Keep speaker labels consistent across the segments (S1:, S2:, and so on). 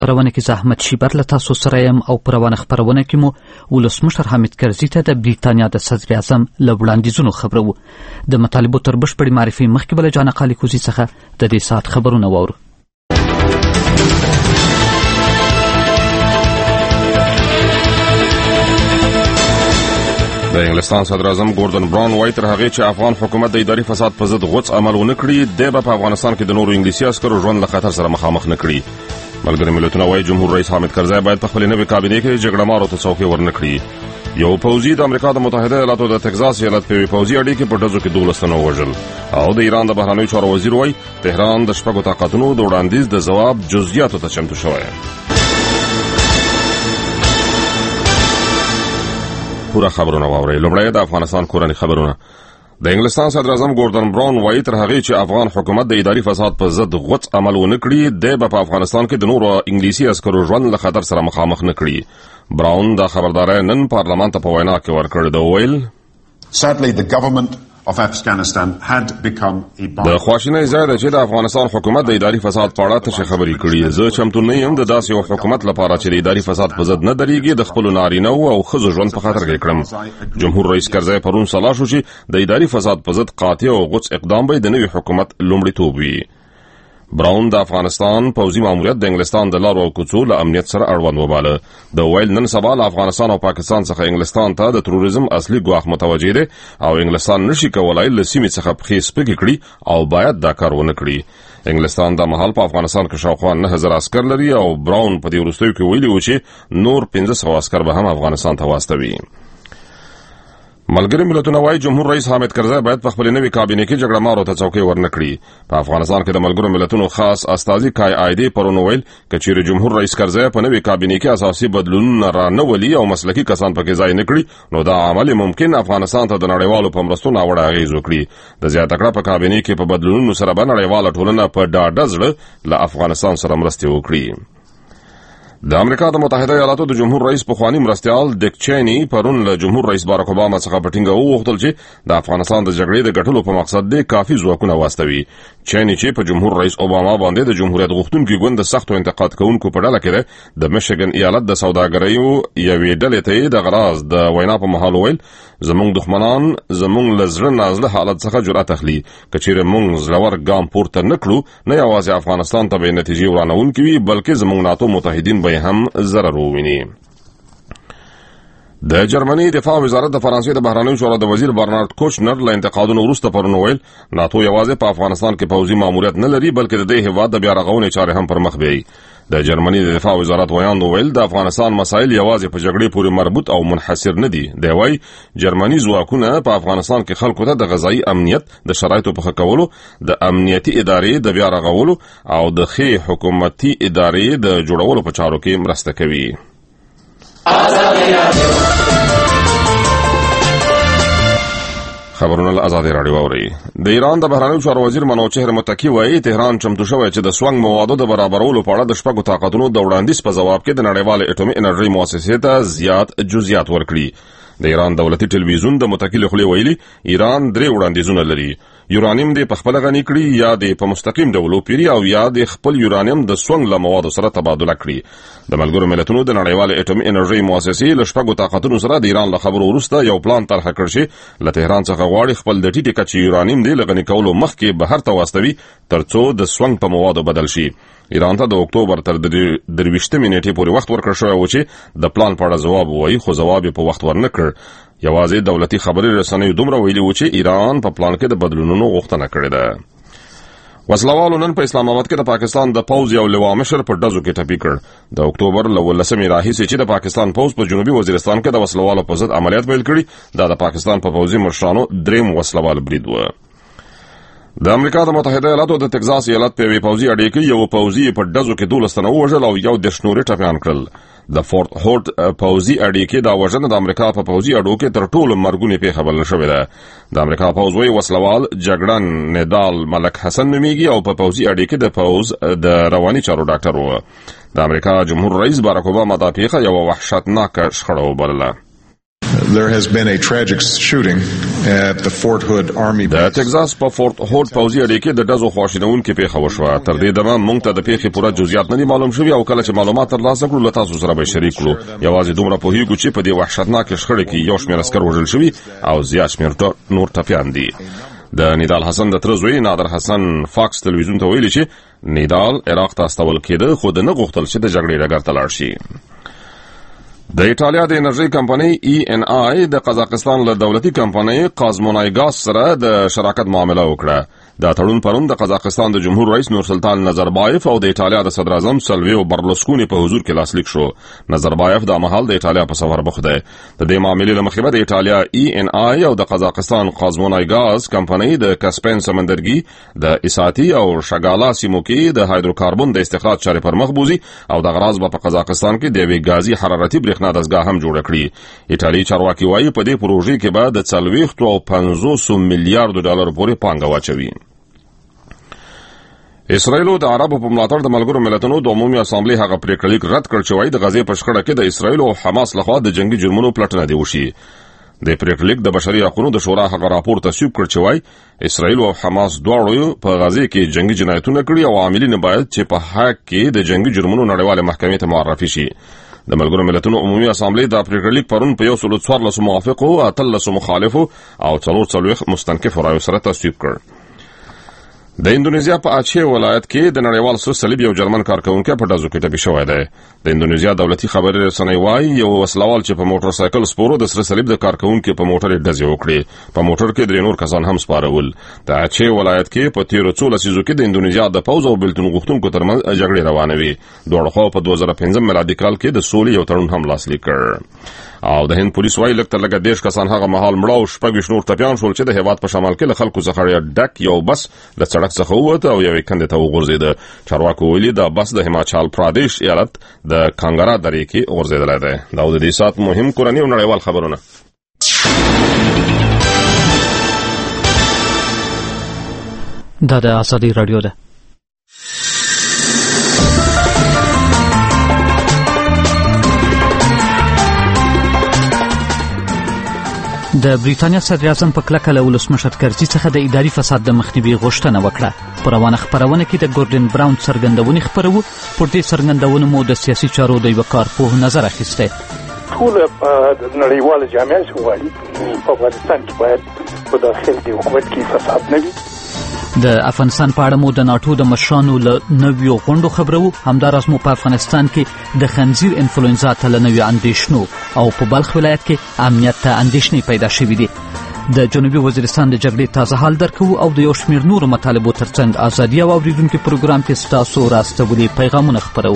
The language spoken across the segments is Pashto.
S1: خبرونه کې زحمت شیبر له تاسو سره یم او په روانه خبرونه کې مو ولسمشر حامد کرزي ته د بریتانیا د صدر اعظم له وړاندیزونو خبرو. د مطالبو تر بشپړې معرفي مخکې بله جانه قالي کوزي څخه د دې ساعت خبرونه واورو.
S2: د انګلستان صدر اعظم ګوردن براون وایي تر هغې چې افغان حکومت د اداري فساد په ضد غوڅ عمل ونه کړي، دی به په افغانستان کې د نورو انګلیسي عسکرو ژوند له خطر سره مخامخ نه کړي. ملګري ملتونه وایي جمهور رئیس حامد کرزی باید په خپلې نوې کابینې کې جګړه مارو ته څوکۍ ورنه کړي. یو پوځي د امریکا د متحده ایالاتو د تګزاس ایالت په یوې پوځي اډې کې په ډزو کې 12 تنه ووژل. او د ایران د بهرنیو چارو وزیر وایي تهران د شپږو طاقتونو د وړاندیز د ځواب جزئیاتو ته چمتو شوی. پورا خبرونه واورئ. لومړی د افغانستان کورنۍ خبرونه. د انګلستان صدر اعظم ګوردن براون وایي تر هغې چې افغان حکومت د اداري فساد په ضد غوڅ عمل ونه کړي، دی به په افغانستان کې د نورو انګلیسي عسکرو ژوند له خطر سره مخامخ نه کړي. براون دا خبرداری نن پارلمان ته په وینا کې ورکړ. د ویل
S3: Sadly, the government of Afghanistan had become a
S2: د خواشینۍ ځای ده چې د افغانستان حکومت د اداري فساد په اړه تشه خبرې کړي. زه چمتو نه یم د داسې یو حکومت لپاره چې د اداري فساد په ضد نه درېږي د خپلو نارینه‌و او ښځو ژوند په خطر کې کړم. جمهور رئیس کرزی پرون سلا شو چې د اداري فساد په ضد قاطع او غوڅ اقدام به د نوي حکومت لومړیتوب وي. براون د افغانستان پوځي ماموریت د انګلستان د لارو او کوڅو له امنیت سره اړوند وباله. د ویل نن سبا له افغانستان او پاکستان څخه انګلستان ته د تروریزم اصلي ګواښ متوجه دی او انګلستان نشي کولای له سیمې څخه پښې سپکې کړي او باید دا کار ونه کړي. انګلستان د مهال په افغانستان کې شاوخوا 9000 عسکر لري او براون په دې وروستیو کې ویلي و چې نور 1500 عسکر به هم افغانستان ته واستوي. ملګري ملتونه وایي جمهور رئیس حامد کرزی باید په خپلې نوې کابینې کې جګړه مارو ته څوکۍ ورنه کړي. په افغانستان کې د ملګرو ملتونو خاص استازي کای آیدي پرون ویل که چیرې جمهور رئیس کرزی په نوې کابینې کې اساسي بدلونونه رانه ولي او مسلکي کسان پکې ځای نه کړي، نو دا عمل ممکن افغانستان ته د نړیوالو په مرستو ناوړه اغېز وکړي. د زیاته کړه په کابینې کې په بدلونونو سره به نړیواله ټولنه په ډاډه زړه له افغانستان سره مرستې وکړي. د امریکا د متحده ایالاتو د جمهور رئیس پخوانی مرستیال ډیک چینی پرون له جمهور رئیس باراک اوباما څخه په ټینګه وغوښتل چې د افغانستان د جګړې د ګټلو په مقصد د کافي ځواکونه واستوي. چینی چې په جمهور رئیس اوباما باندې د جمهوریت غوښتونکي ګوند د سختو انتقاد کوونکو په ډله کې د میشیګن ایالت د سوداګریو یوې ډلې ته د غراز د وینا په مهال ویل زموږ دښمنان زموږ له زړه نازله حالت څخه جرأت اخلي. که چیرې موږ زړور ګام پورته نه کړو نه یوازې افغانستان ته به نتیجې ورانوونکې وي بلکې زموږ ناتو متحدین به هم ضرر وویني. د جرمني دفاع وزارت د فرانسې د بهرنیو چارو د وزیر برنارد کوچنر له انتقادونو وروسته پرون ویل ناتو یوازې په افغانستان کې پوځي ماموریت نه لري بلکې د دې هیواد د بیا رغونې چارې هم پر مخ بیایي. د جرمني د دفاع وزارت ویاند ویل د افغانستان مسایل یوازې په جګړې پورې مربوط او منحصر نه دي. دی وايي جرمني ځواکونه په افغانستان کې خلکو ته د غذایي امنیت د شرایطو په ښه کولو، د امنیتي ادارې د بیا رغولو او د ښې حکومتي ادارې د جوړولو په چارو کې مرسته کوي. خبرونه له آزادي راډیو اوري. د ایران د بهرنیو چارو وزیر منوچهر متکی وایي تهران چمتو شوی چې د سونګ موادو د برابرولو په اړه د شپږو طاقتونو د وړاندیز په ځواب کې د نړیوالې اټومي انرژي مؤسسې ته زیات جزئیات ورکړي. د ایران دولتي ټلویزیون د متکی له خولې ویلي ایران 3 وړاندیزونه لري. یورانیم د په خپل غني کړي یا د په مستقیم ډول پیری او یا د خپل یورانیم د سونګ له موادو سره تبادله کړي. د ملګرو ملتونو د نړیوالې اټومي انرژي مؤسسې له شپږو طاقتونو سره د ایران له خبرو وروسته یو پلان طرح کړ چې له تهران څخه غواړي خپل د ټیټې کچې یورانیم د لغني کولو مخکې بهر ته واستوي ترڅو د سونګ په موادو بدل شي. ایران ته د اکتوبر تر 23 نیټې پورې وخت ورکړل شوی و چې د پلان په اړه ځواب ووایي خو ځواب یې په وخت ورنکړ. یوازې دولتي خبري رسنیو دومره ویلي و چې ایران په پلان کې د بدلونونو غوښتنه کړې ده. وسلوالو نن په اسلام آباد کې د پاکستان د پوځ یو لوا مشر په ډزو کې ټپي کړ. د اکتوبر له 18 راهیسې چې د پاکستان پوځ په جنوبي وزیرستان کې د وسلوالو په ضد عملیات پیل کړي دا د پاکستان په پوځي مشرانو دریم وسلوال برید و. د امریکا د متحده ایالاتو د تګزاس ایالت په یوې پوځي اډې کې یو پوځي په ډزو کې 12 تنه ووژل او یو 10 نورې ټپیان کړل. د فورت هورت پوځي اډې کې دا وژنه د امریکا په پوځي اډو کې تر ټولو مرګونې پیښه بلل شوې ده. د امریکا پوځ وایي وسلوال جګړن نډال ملک حسن نومیږي او په پوځي اډې کې د پوځ د رواني چارو ډاکټر و. د امریکا جمهور رئیس باراک اوباما دا پیښه یو وحشتناک شخړه وبلله.
S4: There has been a tragic shooting at the Fort Hood Army base.
S2: د ټکزاس په فورت هود پوځي اډې کې د ډزو خواشینونکې پیښه وشوه. تر دې دمه موږ ته د پیښې پوره جزئیات نه دي معلوم شوي او کله چې معلومات ترلاسه کړو له تاسو سره به شریک کړو. یوازې دومره پوهیږو چې په دې وحشتناکې شخړې کې یو شمېر عسکر وژل شوي او زیات شمېر نور ټپیان دي. د نیدال حسن د تره زوی نادر حسن فاکس تلویزیون ته ویلي چې نیدال عراق ته استول کېده خو د نه غوښتل چې د جګړې ډګر ته لاړ شي. د ایټالیا د انرژي کمپنۍ ENI د قزاقستان له دولتي کمپنۍ قازمونایګاز سره د شراکت معامله وکړه. دا تړون پرون د قزاقستان د جمهور رئیس نورسلطان نظربایف او د ایټالیا د صدر اعظم سلویو برلوسکونی په حضور کې لاسلیک شو. نظربایف د مهال د ایټالیا په سفر بوخت دی. د دې معاملې له مخې د ایټالیا ENI او د قزاقستان قازمونایګاز کمپنۍ د کاسپین سمندرګي د اساتی او شګالا سیمو کې د هایدروکاربن د استخراج چارې پر مخ بوزي او د غراض په قزاقستان کې د یوې غازي حرارتي برېښنا دستګاه هم جوړ کړي. ایټالیا چارواکي وايي په دې پروژې کې به د 450 میلیارډ ډالر پورې پانګه واچوي. اسرائیل د عربو په ملاتړ د ملګرو ملتونو د عمومي اسامبلې هغه پریکړه لیک رد کړ چې وايي د غزې په شخړه کې د اسرائیل او حماس لخوا د جنگي جرمونو پلټنه دی وشي. د پریکړه لیک د بشري حقوقو د شورا هغه راپور تصویب کړ چې وايي اسرائیل او حماس دواړو په غزې کې جنگي جنایتونه کړي او عاملین باید چې په حق کې د جنگي جرمونو نړیواله محکمې ته معرفي شي. د ملګرو ملتونو عمومي اسامبلې د پریکړه لیک پرون په 114 موافقو 13 مخالفو او 4 مستنکفو رایو سره تصویب کړ. د اندونیزیا په اچه ولایت کې د نړیوال سره صلیب یو جرمن کارکونکي په ډزو کې ټپي شوی دی. د اندونیزیا دولتي خبري رسنۍ وايي یو وسلوال چې په موټر سایکل سپورو د سره صلیب د کارکونکي په موټر ډزې وکړي. په موټر کې درې نور کسان هم سپارول. د اچه ولایت کې په تیرو څو لسیزو کې د اندونیزیا د پوځ او بلتون غوښتونکو ترمنځ جګړې روانې وي. دوه خوا په 2015 میلادي کال کې د سولې یو تړون هم لاسلیک کړ. او د هند پولیس وايي لکه لږه 10 کسان هغه مهال مړه او شپږ نور ټپیان شول چې د هیواد په شمال کې له خلکو څخه ډک یو بس د سړک څخه ووت او یو کندې ته وغورځید. چارواکو ویلي دا بس د هماچال پردیش ایالت د کانګرا درې کې وغورځیدلی دی. دا د دې سات مهم کورنی او نړیوال خبرونه.
S1: دا د ازادي رادیو ده. د بریټانیا صدر اعظم په کلکه له ولسمشر کرزي څخه د اداري فساد د مخنیوي غوښتنه وکړه. په روانه خبرونه کې د ګوردن براون څرګندونې خپرو. پر دې څرګندونو مو د سیاسي چارو د یو کارپوه نظر اخیسته.
S5: ټول نړیواله جامعه شوالي په افغانستان کې باید په داخل د حکومت کې فساد نه وي.
S1: د افغانستان په اړه مو د ناټو د مشرانو له نویو غونډو خبرو. همداراز مو په افغانستان کې د خنزیر انفلوئنزا ته له نویو اندېښنو او په بلخ ولایت کې امنیت ته اندېښنې پیدا شوې دي. د جنوبي وزیرستان د جګړې تازه حال درکو او د یو شمېر نورو مطالبو ترڅنګ ازادي او اوریدونکو پروګرام کې ستاسو راستولي پیغامونه خپرو.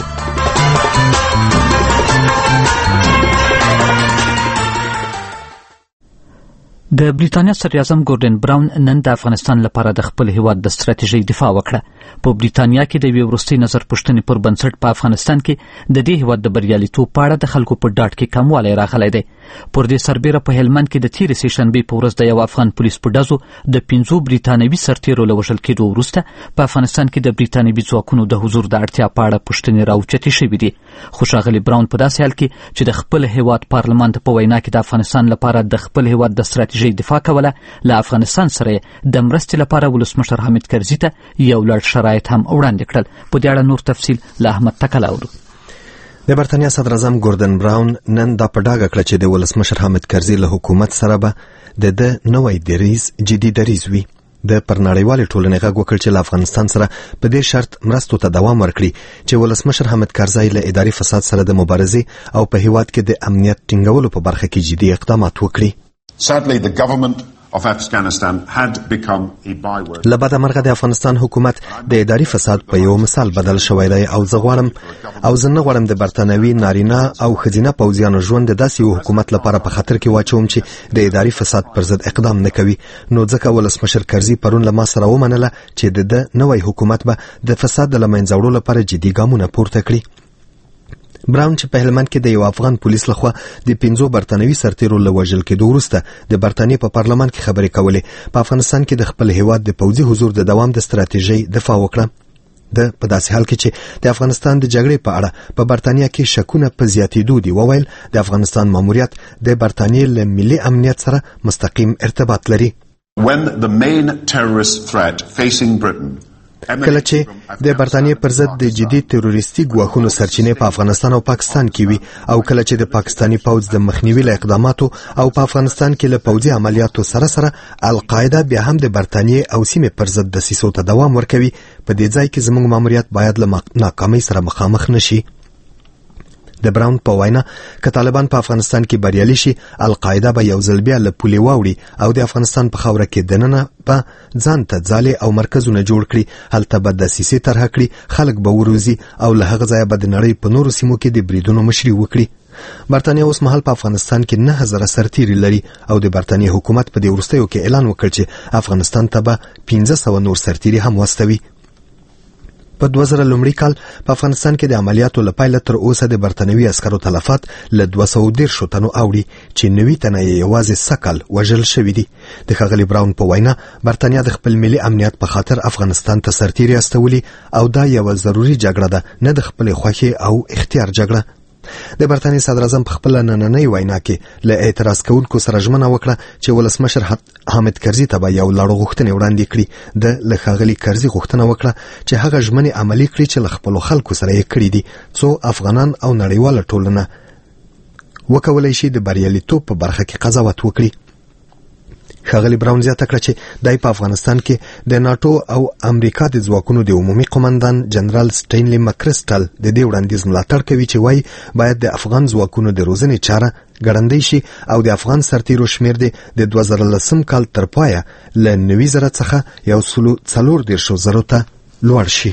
S1: د بریټانیا صدر اعظم ګوردن براون نن د افغانستان لپاره د خپل هیواد د ستراتیژۍ دفاع وکړه. په بریټانیا کې د یوې وروستۍ نظر پوښتنې پر بنسټ په افغانستان کې د دې هیواد د بریالیتوب په اړه د خلکو په ډاډ کې کموالی راغلی دی. پر دې سربیره په هلمند کې د تیرې سهشنبې په ورځ د یو افغان پولیس په ډزو د 5 بریټانوي سرتیرو له وژل کېدو وروسته په افغانستان کې د بریټانوي ځواکونو د حضور د اړتیا په اړه پوښتنې راوچتې شوې دي. خو ښاغلي براون په داسې حال کې چې د خپل هیواد پارلمان ته په وینا کې د افغانستان لپاره د خپل هیواد د ستراتیژۍ دفاع کوله، له افغانستان سره د مرستې لپاره ولسمشر حامد کرزي ته یو لړ شرایط هم وړاندې کړل. په دې اړه نور تفصیل له احمد تکل اورو.
S6: د برتانیا صدر اعظم ګوردن براون نن دا په ډاګه کړه چې د ولسمشر حامد کرزي له حکومت سره به د نوې دریز جدي دریز وي. د پرنړیوالې ټولنې غږ وکړ چې له افغانستان سره په دې شرط مرستو ته دوام ورکړي چې ولسمشر حامد کرزي له اداري فساد سره د مبارزې او په هیواد کې د امنیت ټینګولو په برخه کې جدي اقدامات وکړي.
S3: Sadly, the government of Afghanistan had become a byword.
S6: لبعد مرغه د افغانستان حکومت د اداري فساد په یو مثال بدل شوی دی او زه نه غواړم د برتانوي نارینه او ښځینه پوځیانو ژوند د داسې یو حکومت لپاره په خطر کې واچوم چې د اداري فساد پر ضد اقدام نه کوي. نو ځکه ولسمشر کرزي پرون له ما سره ومنله چې د نوې حکومت به د فساد د له منځه وړلو لپاره جدي ګامونه پورته کړي. براون چې په هلمند کې د یو افغان پولیس لخوا د 5 برتانوي سرتیرو له وژل کېدو وروسته د برتانیې په پارلمان کې خبرې کولې، په افغانستان کې د خپل هیواد د پوځي حضور د دوام د ستراتیژۍ دفاع وکړه. په داسې حال کې چې د افغانستان د جګړې په اړه په برتانیا کې شکونه په زیاتېدو دي وویل د افغانستان ماموریت د برتانیې له ملي امنیت سره مستقیم ارتباط لري.
S3: When the main terrorist threat facing Britain
S6: کله چې د برتانیې پر ضد د جدي تروریستي ګواښونو سرچینې په افغانستان او پاکستان کې وي او کله چې د پاکستاني پوځ د مخنیوي له اقداماتو او په افغانستان کې له پوځي عملیاتو سره سره القاعده بیا هم د برتانیې او سیمې پر ضد دسیسو ته دوام ورکوي، په دې ځای کې زموږ ماموریت باید له ناکامۍ سره مخامخ نشي. د براون په وینا که طالبان په افغانستان کې بریالي شي، القاعده به یو ځل بیا له پولې واوړي او د افغانستان په خاوره کې دننه به ځان ته ځالې او مرکزونه جوړ کړي، هلته به دسیسې طرحه کړي، خلک به وروزي او له هغه ځایه به د نړۍ په نورو سیمو کې د بریدونو مشري وکړي. برتانیا اوس مهال په افغانستان کې 9000 سرتیري لري او د برتانیې حکومت په دې وروستیو کې اعلان وکړ چې افغانستان ته به 1500 نور سرتیري هم واستوي. په 2000 لومړي کال په افغانستان کې د عملیاتو له پیله تر اوسه د برتانوي عسکرو تلفات له 210 تنو اوړي چې 90 تنه یې یوازې سکل وژل شوي دي. د ښاغلي براون په وینا برتانیا د خپل ملي امنیت په خاطر افغانستان ته سرتیري استولي او دا یو ضروري جګړه ده، نه د خپل خوښي او اختیار جګړه. د برتانیې صدر اعظم په خپل نننۍ وینا کې له اعتراض کوونکو سره ژمنه وکړه چې ولسمشر حامد کرزي ته به یو لړ غوښتنې وړاندې کړي. د له ښاغلي کرزي غوښتنه وکړه چې هغه ژمنې عملي کړي چې له خپلو خلکو سره یې کړي دي، څو افغانان او نړیواله ټولنه وکولای شي د بریالیتوب په برخه کې قضاوت وکړي. ښاغلي براون زیاته کړه چې دای په افغانستان کې د ناتو او امریکا د ځواکونو د عمومي قومندان جنرال سټینلی مکرسټل د دې وړاندیز ملاتړ کوي چې وایي باید د افغان ځواکونو د روزنې چاره ګړندۍ شي او د افغان سرتیرو شمیر د 2010 کال تر پایه له 90,000 څخه 140,000 ته لوړ شي.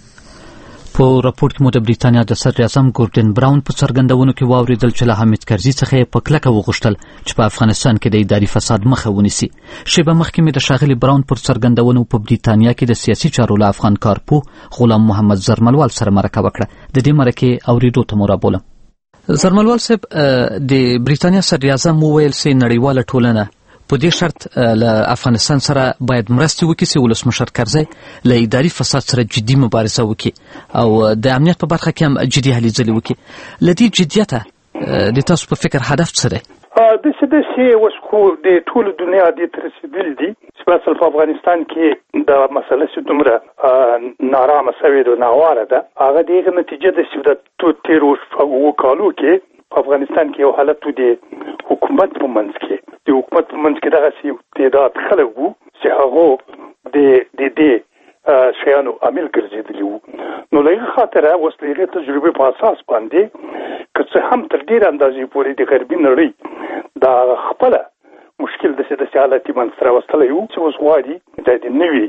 S1: په راپور کې مو د بریتانیا د صدر اعظم ګوردن براون په څرګندونو کې واوریدل چې له حامد کرزي څخه په کلکه وغوښتل چې په افغانستان کې د اداري فساد مخه ونیسي. شیبه مخکې مې د ښاغلي براون پر څرګندونو په بریتانیا کې د سیاسي چارو له افغان کارپوه غلام محمد زرملوال سره مرکه وکړه. د دې مرکې اوریدو ته مو رابولم. زرملوال صاحب، د بریتانیا صدر اعظم وویل چې نړیواله ټولنه په دې شرط له افغانستان سره باید مرستې وکړي چې ولسمشر کرزی له اداري فساد سره جدي مبارزه وکړي او د امنیت په برخه کې هم جدي هلې ځلې وکړي. له دې جدیته د تاسو په فکر هدف څه دی؟
S5: داسې اوس خو د ټولو دنیا دې ته رسېدلي دي چې مثلا په افغانستان کې دا مسله چې دومره نارامه شوې ده، ناواره ده، هغه د هغې نتیجه ده چې د تېرو 2 کالو کې په افغانستان کې یو حالت د حکومت په منځ کې دغسې تعداد خلک وو چې هغو د دې شیانو عامل ګرځېدلي وو. نو له هغې خاطره اوس د هغې تجربې په اساس باندې که څه هم تر ډېرې اندازې پورې د غربي نړۍ دا خپله مشکل داسې حالت یې منځته راوستلی وو چې اوس غواړي د نوي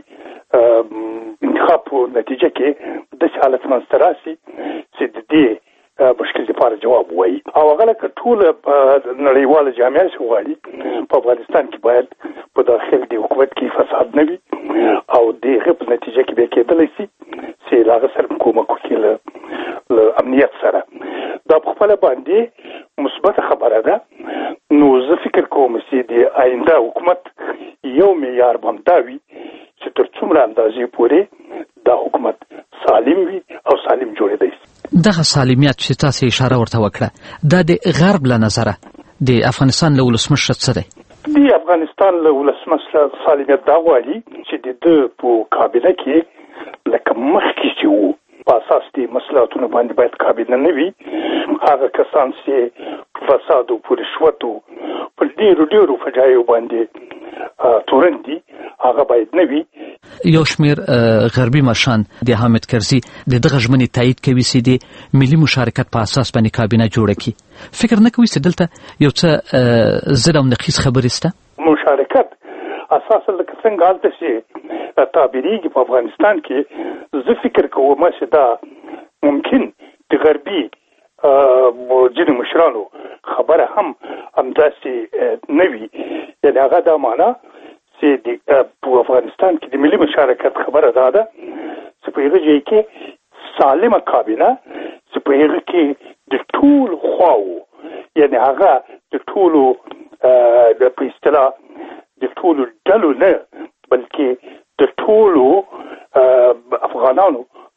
S5: انتخاب په نتیجه کې داسې حالت منځته راسي چې د دې مشکل لپاره جواب وایي او هغه لکه ټوله نړیواله جامعه چې غواړي په افغانستان کې باید په داخل د حکومت کې فساد نه وي او د هغې په نتیجه کې بیا کېدلی شي چې له هغه سره کومک وکړي له امنیت سره. دا په خپله باندې مثبته خبره ده. نو زه فکر کوم چې د آینده حکومت یو معیار به همدا وي چې تر څومره اندازې پورې دا حکومت سالم وي او سالم جوړېدی شي.
S1: دغه سالمیت چې تاسو اشاره ورته وکړه دا د غرب له نظره د افغانستان له ولسمشر څه دی؟
S5: د افغانستان له ولسمشر سالمیت دا غواړي چې د ده په کابینه کې لکه مخکې چې وو په اساس د مصلحتونو باندې باید کابینه نه وي. هغه کسان چې په فساد او په رشوتو په ډېرو فجایعو باندې تورن دي هغه باید نه وي.
S1: یو شمیر غربي مشران د حامد کرزي د دغه ژمنې تایید کوي چې د ملي مشارکت په اساس باندې کابینه جوړه کړي. فکر نه کوي چې دلته یو څه ضد او نقیض خبرې شته؟
S5: مشارکت اساسا لکه څنګه هلته چې تعبیریږي په افغانستان کې، زه فکر کوم چې دا ممکن د غربي ځینو مشرانو خبره هم همداسې نه وي. یعنې هغه دا معنا چې په افغانستان کې د ملي مشارکت خبره دا ده چې په هغه ځای کې سالمه کابینه چې په هغه کې د ټولو خواو، یعنې هغه د ټولو په اصطلاح د ټولو ډلو نه بلکې د ټولو افغانانو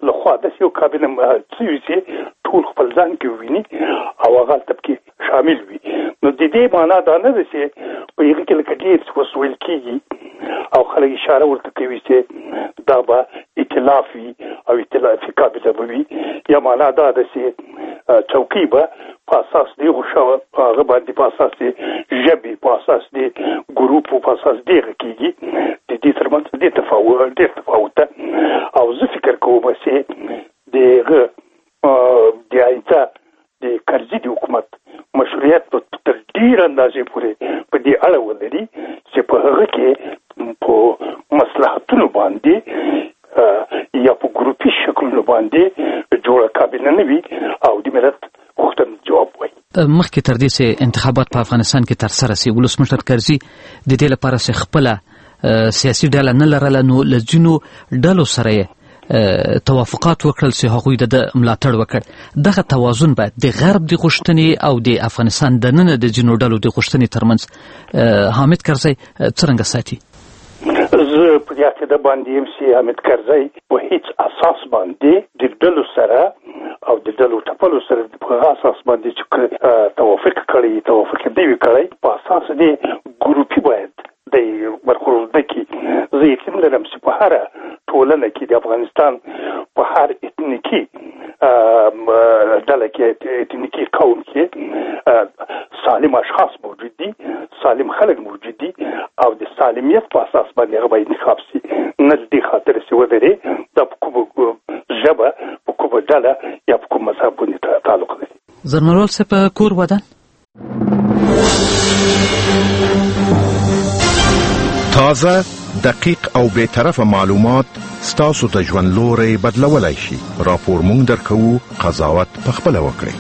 S5: لخوا د یو کابینه چې ټول خپل ځان کې ویني او هغه تبکي شامل وي. نو د دې معنا دا نه ده چې په یوه کې لکه ډېر څه وسویل کېږي او خلک اشاره ورته کوي چې دا به ائتلاف وي او ائتلافي کابینه به وي، یا معنا دا ده چې چوکۍ به په اساس دی هغه باندې په اساس دی ژبې په اساس دی ګروپو په اساس دی کېږي. د دې ترمنځ ډېر تفاوت ده او زه فکر کوم چې دغه د آینده د کرزي د حکومت مشروعیت په تر ډېر اندازې پورې په دې اړه ولري چې په هغه کې په مصلحتونو باندې یا په ګروپي شکلونو باندې جوړه کابینه نه وي او د ملت غوښتنې جواب وایي.
S1: مخکې تر دې چې انتخابات په افغانستان کې ترسره شي، ولسمشر کرزي د دې لپاره چې خپله سیاسي ډله نه لرله، نو له ځینو ډلو سره یې توافقات وکړل چې هغوی د ملاتړ وکړ. دغه توازن باید د غرب د غوښتنې او د افغانستان دننه د ځینو ډلو د غوښتنې ترمنځ حامد کرزي څرنګه ساتي؟
S5: زه په دې عقیده باندې یم چې حامد کرزي په هیڅ اساس باندې د ډلو سره او د ډلو ټپلو سره په اساس باندې چې توافق دی کړی په اساس دی ګروپي باید د برخورد کې. زه یقین لرم چې په هر ټولنه کې د افغانستان په هر اتنیکي ډله کې اتنیکي قوم کې سالم اشخاص موجود دي، سالم خلک موجود دي او د سالمیت په اساس باندې هغه باید انتخاب شي. نه د دې خاطر چې ودرې د کومه ژبه په کومه ډله یا په کوم مذهب باندې تعلق لري.
S1: زرمرول څه په کور ودان
S7: تازه، دقیق او بی‌طرفه معلومات ستاسو ته ژوند لوری بدلولای شي. راپور مونږ درکوو، قضاوت پخپله وکړئ.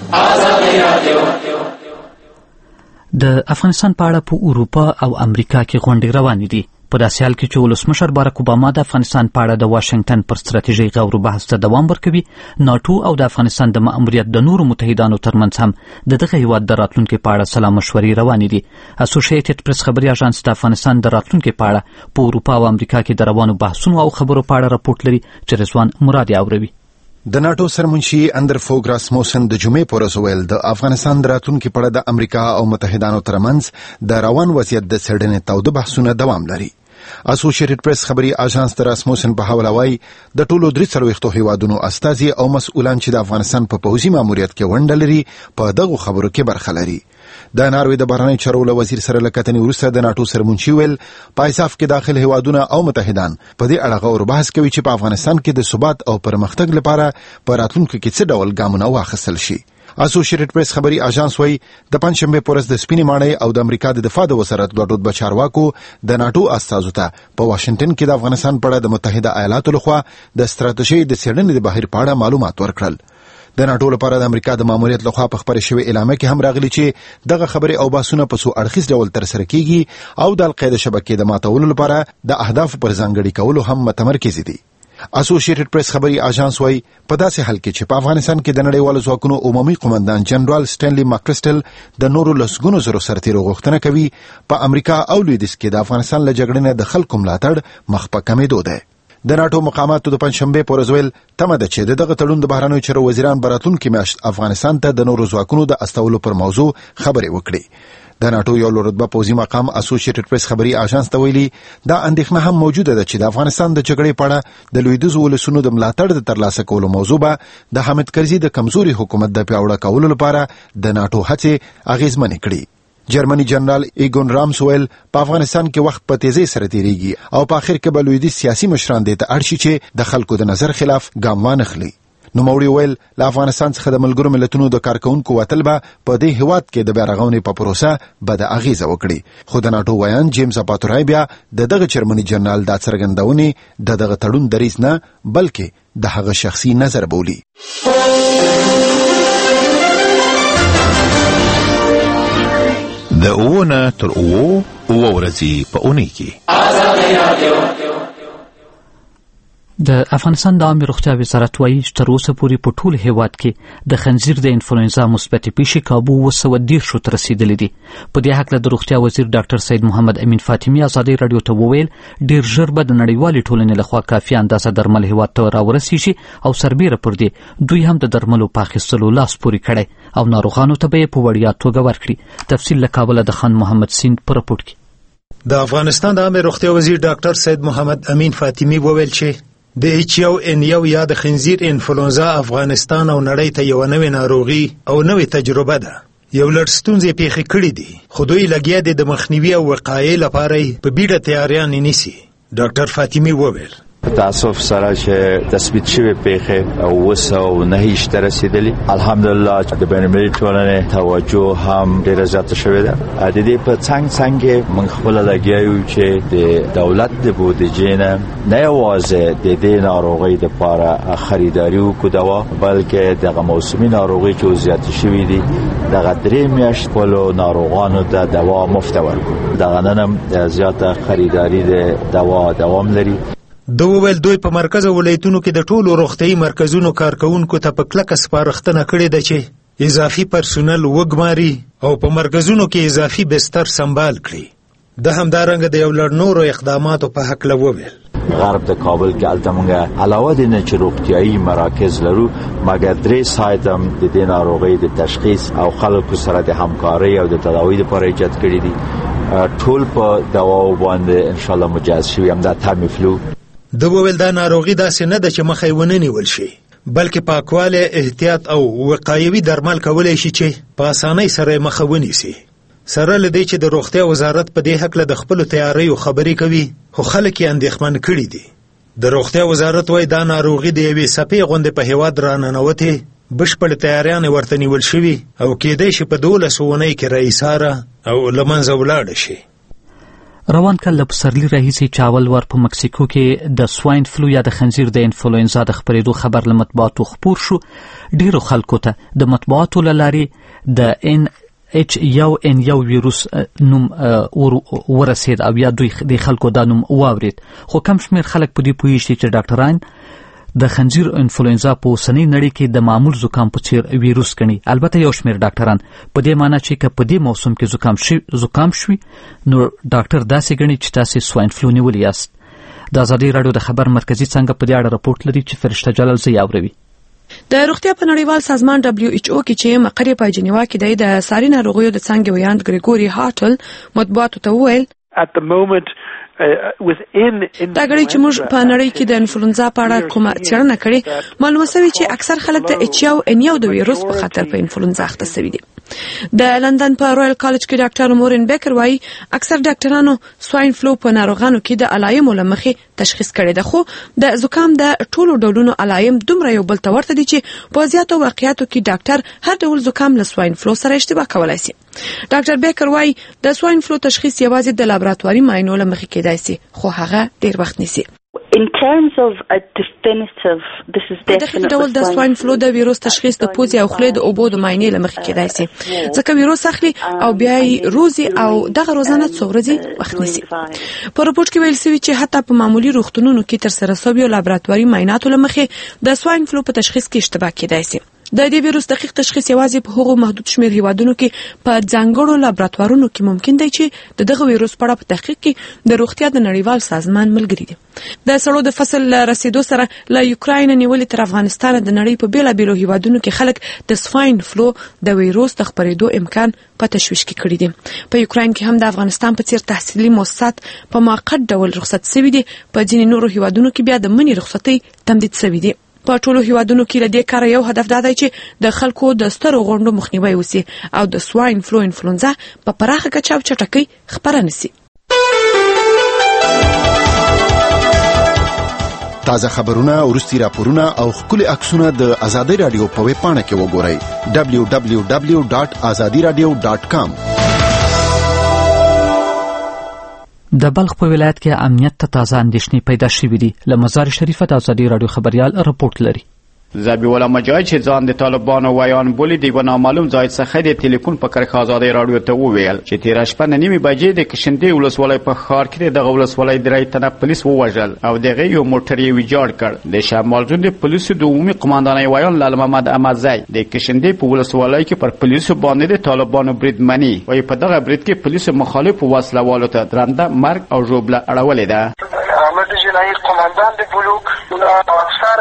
S1: د افغانستان په اړه په اروپا او امریکا کې غونډې روانې دي. په داسې حال کې چې ولسمشر باراک اوباما د افغانستان په اړه د واشنګټن پر ستراتیژۍ غور و بحث ته دوام ورکوي، ناټو او د افغانستان د مأموریت د نورو متحدانو ترمنځ هم د دغه هیواد د راتلونکي په اړه سلا مشورې روانې دي. اسوسییټډ پریس خبري اژانس د افغانستان د راتلونکي په اړه په اروپا او امریکا کې د روانو بحثونو او خبرو په اړه راپورټ لري چې رضوان مراد اوروي.
S7: د ناټو سرمنشي اندر فوګ راسموسن د جمعې پر ورځ ویل د افغانستان د راتلونکي په اړه د امریکا او متحدانو ترمنځ د روان وضعیت د څېړنې تاوده بحثونه دوام لري. اسوسییټډ پریس خبري اژانس د راسموسن په حواله وايي د ټولو 43 هیوادونو استازي او مسؤلان چې د افغانستان په پوځي ماموریت کې ونډه لري په دغه خبرو کې برخه لري. د ناروې د بهرنی چارو وزیر سره لکتنې وروسته د ناټو سرمنشي ویل په ایساف کې داخل هیوادونه او متحدان په دې اړه غور بحث کوي چې په افغانستان کې د ثبات او پرمختګ لپاره په راتلونکي کې څه ډول ګامونه واخیستل شي. اسوسییټډ پریس خبري اژانس وايي د پنځشنبه پر ورځ د سپینې ماڼۍ او د امریکا د دفاع د وزارت دوه بچارواکو د ناټو استازو ته په واشنګټن کې د افغانستان په اړه د متحده ایالاتو لخوا د ستراتیژۍ د څېړنې د بهیر په اړه معلومات ورکړل. د ناټو لپاره د امریکا د ماموریت لخوا په خبرې شوې اعلامیه کې هم راغلي چې دغه خبرې او بحثونه په څو اړخیز ډول ترسره کیږي او د القاعده شبکې د ماتولو لپاره د اهداف پر ځانګړي کولو هم متمرکز دي. اسوسییټډ پریس خبري اژانس وايي په داسې حال کې چې په افغانستان کې د نړیوالو ځواکونو عمومي قومندان جنرال سټینلی ماکرسټل د نورو لسګونو زرو سرتیرو غوښتنه کوي په امریکا او لویدیځ کې د افغانستان له جګړې نه د خلکو ملاتړ مخ په کمېدو ده. د ناټو مقاماتو د پنځشنبه په ورځ ویل تمه ده چې دغه تړون د بهرنیو چارو وزیران براتونکو میاشت افغانستان ته د نورو ځواکونو د استولو پر موضوع خبرې وکړي. د ناټو یو لوړ پوځي مقام اسوسییټډ پریس خبري اژانس ته ویلي دا اندېښنه هم موجوده ده چې د افغانستان د جګړې په اړه د لویدیځو ولسونو د ملاتړ د ترلاسه کولو موضوع به د حامد کرزي د کمزوري حکومت د پیاوړه کولو لپاره د ناټو هڅې اغیزمنې کړي. جرمني جنرال ایګون رامسویل په افغانستان کې وخت په تیزی سره تیریږي او په اخر کې به لویدیځ سیاسي مشران دې ته اړ شي چې د خلکو د نظر خلاف ګام وانخلي. نو موري ویل له افغانستان څخه د ملګرو ملتونو د کارکونکو وتل به په دې هیواد کې د بیارغونې په پروسه به د اغیزه وکړي. خو د ناټو ویان جیمز اپاتورای بیا دغه جرمني جنرال دا څرګندونې دغه تړون دریځ نه بلکې د هغه شخصي نظر بولي. د اوونه تر اوو ورځې په اونۍ کې
S1: د افغانستان د عامه روغتیا وزارت وايي چې تر اوسه پورې په ټول هیواد کې د خنزیر د انفلوئنزا مثبتې پیښې کابو 210 ته رسیدلې دي. په دې حق له د روغتیا وزیر ډاکټر سید محمد امین فاطمی ازادي رادیو ته وویل ډیر ژر به د نړیوالې ټولنې لخوا کافي اندازه درمل هیواد ته راورسیږي او سربیره پر دې دوی هم د درملو په اخیستلو لاس پورې کړی او ناروغانو ته به په وړیا توګه ورکړي. تفصیل له کابل د خان محمد سیند پر رپورټ کې.
S8: د افغانستان د عامه روغتیا وزیر ډاکټر سید محمد امین فاطمی وویل چې د H1N1 یا د خنزیر انفلوئنزا افغانستان او نړۍ ته یو نوې ناروغي او نوې تجربه ده. یو لړ ستونزې پیښې کړې دي خو دوی لګیا دي د مخنیوي او وقایې لپاره په بیړه تیاریان نیسي. ډاکټر فاطمی وویل
S9: تاسف سره چې تثبیت شوی پیښه او 209 ته رسیدلی الحمدلله د بین‌المللي ټولنې توجه هم ډیره زیاته شوې ده. د دې په څنګه موږ خپل لګیایو چې د دولت د بودیجې نه یوازې د دې ناروغۍ لپاره خریداري وکړو دوا بلکې د موسمي ناروغۍ چې زیات شوې دي د 3 میاشتې په ناروغانو ته دوا مفت ورکړو. د غننم زیاته خریداري د دوا دوام لري.
S8: د وویل دوی په مرکز ولایتونو کې د ټولو روغتیايي مرکزونو کارکونکو ته په کلکه سپارښتنه کړې ده چې اضافي پرسونل وګماري او په مرکزونو کې اضافي بستر سنبال کړي. د همدارنګه د یو لړ نورو اقداماتو په حق وویل
S9: غرب د کابل کې التمنګه علاوه د نه چې روغتیايي مراکز لرو مګر 3 سایت هم د دې ناروغۍ د تشخیص او خلکو سره د همکاري او د تداوی لپاره ایجاد کړي دي. ټول په دواو باندې ان شاء الله مجهز شوي هم د تامیفلو.
S8: د وویل دا ناروغي داسې نه ده چې مخه ونه نیول شي بلکې پاکواله احتیاط او وقایوي درمل کولای شي چې په اسانۍ سره مخه ونیسي. سره لدی چې د روغتیا وزارت په دې حق له د خپل تیاریو خبرې کوي خو خلک یې اندېښمن کړي دي. د روغتیا وزارت وايي دا ناروغي د یوې سپې غوندې په هیواد راننوتې بشپړ تیاریان ورته نیول شوي او کېدای شي په 12 اونۍ کې رئیساره او لمنځه ولاړ شي.
S1: روان کال له پسرلي راهیسې چاول ور په مکسیکو کې د سواین فلو یا د خنزیر د انفلوئنزا د خپرېدو خبر له مطبوعاتو خپور شو. ډیرو خلکو ته د مطبوعاتو له لارې د H1N1 ویروس نوم ورسید او یا دوی د خلکو دا نوم واورید خو کم شمیر خلک په دې پوهیږي چې ډاکټران د خنزیر انفلوئنزا په اوسنۍ نړۍ کې د معمول زکام په څیر ویروس ګڼي. البته یو شمیر ډاکټران په دې معنی چې په دې موسم کې زکام شوي نو ډاکټر داسې ګڼي چې تاسو سواین فلو نیولې یاست. د ازادي رادیو د خبر مرکزی څنګه په دې اړه رپورټ لري چې فرشته جلال زی اوروي.
S10: د روغتیا په نړیوال سازمان WHO کې چې مقر په جنیوا کې د ساري ناروغیو د څانګې ویاند ګریګوري هارټل مطبوعاتو ته وویل
S11: at the moment
S10: دا غړي چې موږ په نړۍ کې د انفلوئنزا په اړه کومه څېړنه کړې معلومه شوې چې اکثر خلک د H1N1 د ویروس په خاطر په انفلوئنزا اخته شوي دي. د لندن په رویل کالج کې ډاکټر مورن بیکر وايي اکثر ډاکټرانو سواین فلو په ناروغانو کې د علایمو له مخې تشخیص کړي ده خو د زکام د ټولو ډولونو علایم دومره یو بل ته ورته دي چې په زیاتو واقعیاتو کې ډاکټر هر ډول زکام له سواین فلو سره اشتباه کولای شي. ډاکټر بیکر وايي د سواین فلو تشخیص یوازې د لابراتواري معاینو له مخې کېدای شي خو هغه ډیر وخت نیسي.
S12: In terms of a definitive, this is definitely
S10: ډول د سواین فلو د ویروس تشخیص د پوزې او خولې د اوبو د معاینې له مخې کېدای شي ځکه ویروس اخلي او بیا یې روزي او دغه روزانه څو ورځې وخت نیسي. په رپورټ کې ویل شوی چې حتی په معمولی روغتونونو کې تر سره شوی لابراتواري معایناتو له مخې د سواین فلو په تشخیص کې اشتباه کېدای شي. د دې ویروس دقیق تشخیص یوازې په هغو محدود شمیر هیوادونو کې په ځانګړو لابراتوارونو کې ممکن دی چې دغه ویروس په اړه په تحقیق کې د روغتیا د نړیوال سازمان ملګری دي. د سړو د فصل رسیدو سره له یوکراین نیولې تر افغانستان د نړۍ په بیلابیلو هیوادونو کې خلک د سواین فلو د ویروس د خپرېدو امکان په تشویش کې کړی دي. په یوکراین کې هم د افغانستان په څیر تحصیلي مؤسسات په موقت ډول رخصت شوي دي. په ځینې نورو هیوادونو کې بیا د منی رخصتۍ تمدید شوي دي. په ټولو هیوادونو کې له دې کار یو هدف دا دی چې د خلکو د سترو غونډو مخنیوي وشي او د سواین فلو انفلوئنزا په پراخه کچه او چټکۍ خپره نشي.
S7: تازه خبرونه، وروستي راپورونه او ښکلي عکسونه د ازادي رادیو په ویب پاڼه کې وګورئ www.azadiradio.com.
S1: د بلخ په ولایت کې امنیت ته تازه اندېښنې پیدا شوې دي. له مزار شریفه د ازادي رادیو خبريال رپورټ لري.
S11: ذبیح الله مجاهد چې ځان د طالبانو ویان بولی د یو نامعلوم ځای څخه د ټلیفون په کرښه آزادۍ راډیو ته وویل چې تیر شپه نیمه بجې د کشندې ولسوالۍ په ښار کې د ولسوالۍ درې تنه پولیس ووژل او دغه یو موټر یې ویجاړ کړ. د شمال زون د پولیسو د عمومي قماندانۍ ویان لال محمد احمدزی د کشندې په ولسوالۍ کې پر پولیسو باندې د طالبانو بریدمنی او په دغه برید کې پولیسو مخالف وسلوالو ته درنده مرګ او ژوبله اړولې ده.
S13: احمد جناحي قماندان د بلوک افسر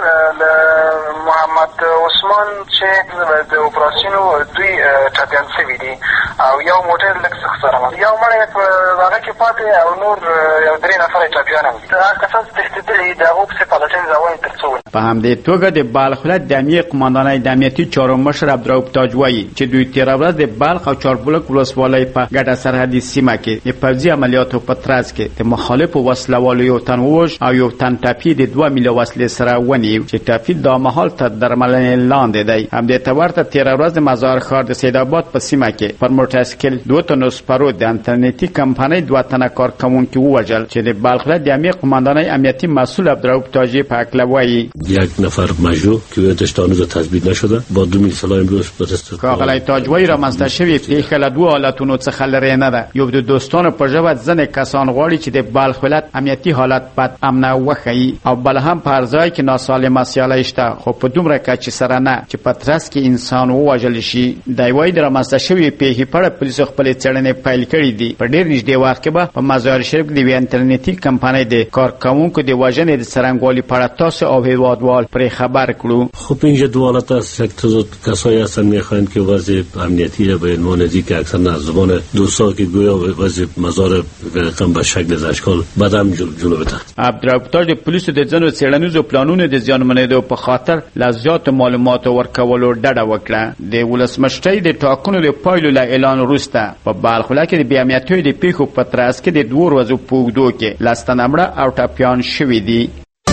S13: محمد عثمان چې د اپراسیونو دوی ټاپیان شوي دي او یو موټر لږ سخت سره یو مړی په هغه کې پاتې او نور یو درې نفره ټاپیان هم دي. هغه کسان تښتېدلي د هغو پسې پلټنې روانې تر څو.
S11: په همدې توګه د بلخ ولایت د امنیې قماندانۍ د امنیتي چارو مشر عبدالرؤف تاج وایي چې دوی تېره ورځ د بلخ او چاربلوک ولسوالۍ په ګډه سرحدي سیمه کې د پوځي عملیاتو په ترڅ کې د مخالفو وسلوالو یو تن ووژ او یو تن ټپي د 2 میله وسلې سره ونیو چې ټپي دا مهال ته درملنې لاندې دی. همدې ته ورته تېره ورځ د مزار ښار د سیدآباد په سیمه کې پر موټرسایکل 2 تنو سپرو د انټرنیټي کمپنۍ 2 تنه کارکوونکي ووژل چې د بلخ ولایت د امنیې قماندانۍ امنیتي مسئول عبدالرؤف تاجی په هکله وایي
S14: یک نفر مجروح که ویتش تا هنوز تثبیت نشده با 2 میل سلاح امروز پروتست.
S11: کاغلای تاجوی رامنځته شوی پیښه له دوه حالتونو څخه لري نه ده. یو د دوستانو په ژبه ځنې کسان غواړي چې د بلخ ولایت امنیتي حالت بد امنه وښیي او بل هم په ځای کې ناسالمه سیالي شته خو په دومره کچې سره نه چې په ترڅ کې انسان ووژل شي. د وای د رامنځته شوی پیښې په اړه پولیسو خپل څېړنې پیل کړې دي. په ډېر نږدې وخت کې به په مزار شریف کې د انټرنیټي کمپنۍ د کارکوونکو د وژنې د څرنګوالي په اړه تاسو او هیوادوال پرې خبر کړو.
S14: خب اینجا دو حالت است. یک کسایی هستن میخواهند که وضع امنیتی را به عنوان که اکثر از زبان دوستا که گویا وضع مزار رقم به شکل اشکال بدم جلو بده.
S11: عبدالرؤف تاج پولیسو د ځنو څېړنیزو پلانونو د زیانمنېدو په خاطر له زیاتو معلوماتو ورکولو ډډه وکړه. د ولسمشرۍ د ټاکنو د پایلو له اعلان وروسته په بلخ ولایت کې د بې امنیتۍ د پیښو په ترڅ کې د 2 ورځو په اوږدو کې 10 تنه مړه او ټپیان شوي دي.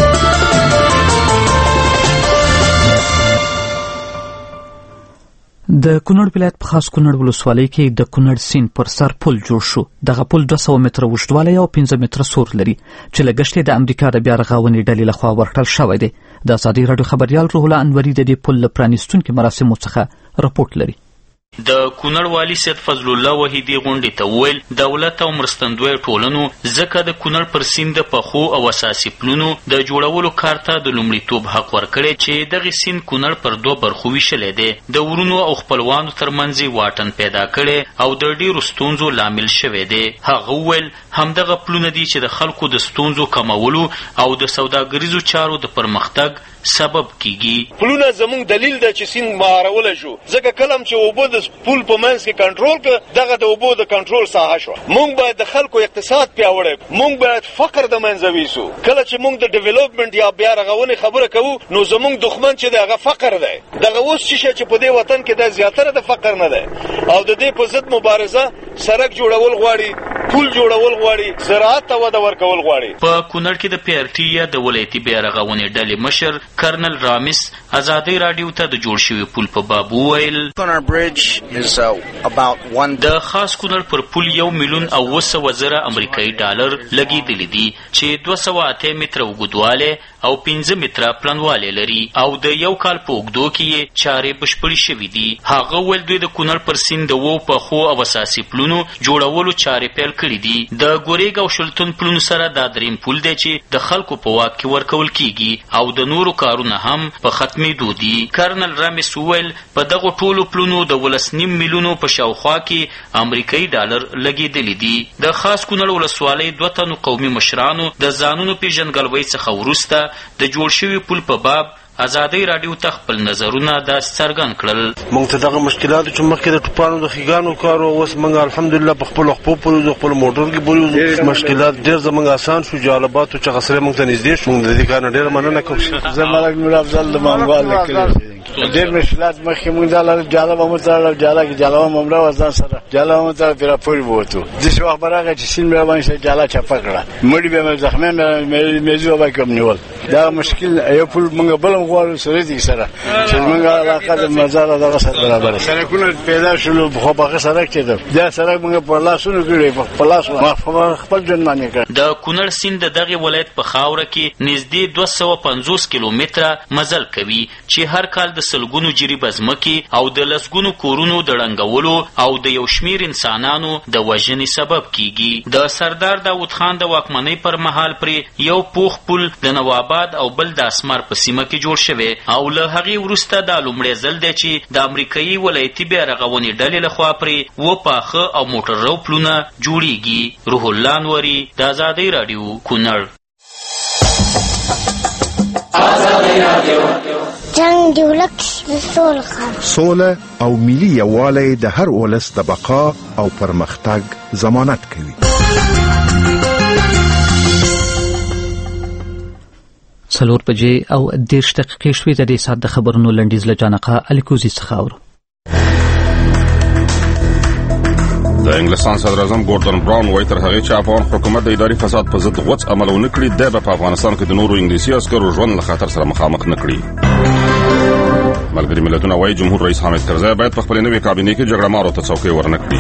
S1: د کونړ ولایت په خاص کونړ ولسوالۍ کې د کونړ سیند پر سر پل جوړ شو. دغه پل 200 متره اوږدوالی او 15 متره سور لري چې له ګشتې د امریکا د بیا رغونې ډلې لخوا ورکړل شوی دی. د ازادي راډیو خبریال روح الله انوري د دې پل له پرانیستونکو مراسمو څخه راپورټ لري.
S15: د کونړ والی سید فضل الله وحیدی غونډې ته وویل دولت او مرستندوی ټولنو ځکه د کونړ پر سیند د پخو او اساسي پلونو د جوړولو کار ته د لومړیتوب حق ورکړی چې دغه سیند کونړ پر 2 برخو ویشلی دی. د ورونو او خپلوانو ترمنځ واټن پیدا کړی او د ډېرو ستونزو لامل شوی دی. هغه وویل همدغه پلونه دي چې د خلکو د ستونزو کمولو او د سوداګریزو چارو د پرمختګ سبب کیږي.
S16: پلونه زموږ دلیل ده چې سیند مهارول شو. ځکه کلم چې اوبه د پل په منځ کې کنټرول کړ دغه د اوبو د کنټرول ساحه شو. موږ باید د خلکو اقتصاد پیاوړی موږ باید فقر د منځه ویسو. کله چې موږ د ډیولپمنٹ یا بیا رغونې خبره کوو نو زموږ دښمن چې دی هغه فقر دی. دغه اوس چې په دې وطن کې د زیاتره د فقر نه دی او د دې په ضد مبارزه سړک جوړول غواړي پل جوړول غواړي زراعت ته وده ورکول غواړي.
S15: په کونړ کې د PRT یا د ولایتي بیا رغونې ډلې مشر کرنل رامس ازادي راډیو ته د جوړ شوي پل په باب وویل د خاص کونړ پر پل 1,900,000 امریکایي ډالر لګېدلي دي چې 208 متره اوږدوالی او 15 متره پلنوالی لري او د یو کال په اوږدو کې یې چارې بشپړې شوي دي. هغه ویل دوی د کونړ پر سیند د 2 پخو او اساسي پلونو جوړولو چارې پیل کړي دي. د ګورېګ او شلتون پلونو سره دا دریم پل دی چې د خلکو په واک کې ورکول کیږي او د نورو کارونه هم په ختمېدو دي. کرنل رامس وویل په دغو ټولو پلونو د 2.5 میلیونو په شاوخوا کې امریکایي ډالر لګېدلي دي. د خاص کونړ ولسوالۍ 2 تنو قومي مشرانو د ځانونو پیژندګلوۍ څخه وروسته د جوړ شوي پل په باب ازادي راډیو ته خپل نظرونه دا څرګند کړل.
S17: موږ ته دغه مشکلات چې مخکې د ټوپانو د خیګانو کارو اوس موږ الحمدلله په خپل خپل خپل موټر کې بولیو مشکلات ډېر زموږ آسان شو. جالباتو چې غسره موږ ته نږدې شو. د دې کار نه ډېر مننه کوم.
S18: زه ملک نور افضل د مانګوال لیکل ډېر مشکلات مخکې موږ د جالب هم سره جالب ممره وزن سره جاله مو ته پر پور وته د څه وخت راغی چې سین مې باندې جاله چپه کړه مړی به زخمه مې میزو به کوم نیول دا مشکل یو پل موږ بلم غواړو سره دي سره چې موږ علاقه د مزار دغه سره برابر سره پیدا شول خو به سره کېده دا سره موږ په لاسونو کې په لاس خپل ژوند باندې کړ.
S15: د کونړ سیند دغه ولایت په خاوره کې نږدې 250 کیلومتره مزل کوي چې هر کال د سلګونو جریب ځمکې او د لسګونو کورونو د ړنګولو او د یو شمیر انسانانو د وژنې سبب کیږي. د سردار داود خان د واکمنۍ پر مهال پرې یو پوخ پل د نواباد او بل د اسمار په سیمه کې جوړ شوی او له هغې وروسته دا لومړی ځل دی چې د امریکایي ولایتي بیارغونې ډلې لخوا پرې و پاخه او موټر رو پلونه جوړیږي. روح الله انوري د آزادۍ راډیو کونړ.
S19: جنگ دی ولک سوله او ملي یووالی د هر ولس د بقا او پرمختګ ضمانت کوي.
S1: څلور بجې او 10 دقیقې شوې د دې ساعت د خبرونو لنډیز له جانقه الیکوزي څخه اورو.
S2: د انګلستان صدر اعظم ګوردن براون وایي تر هغې چې افغان حکومت د اداري فساد په ضد غوڅ عمل ونه کړي دی به په افغانستان کې د نورو انګلیسي عسکرو ژوند له خطر سره مخامخ نه کړي. ملګري ملتونه وایي جمهور رئیس حامد کرزی باید په خپلې نوې کابینې کې جګړه مارو ته څوکۍ ورنه کړي.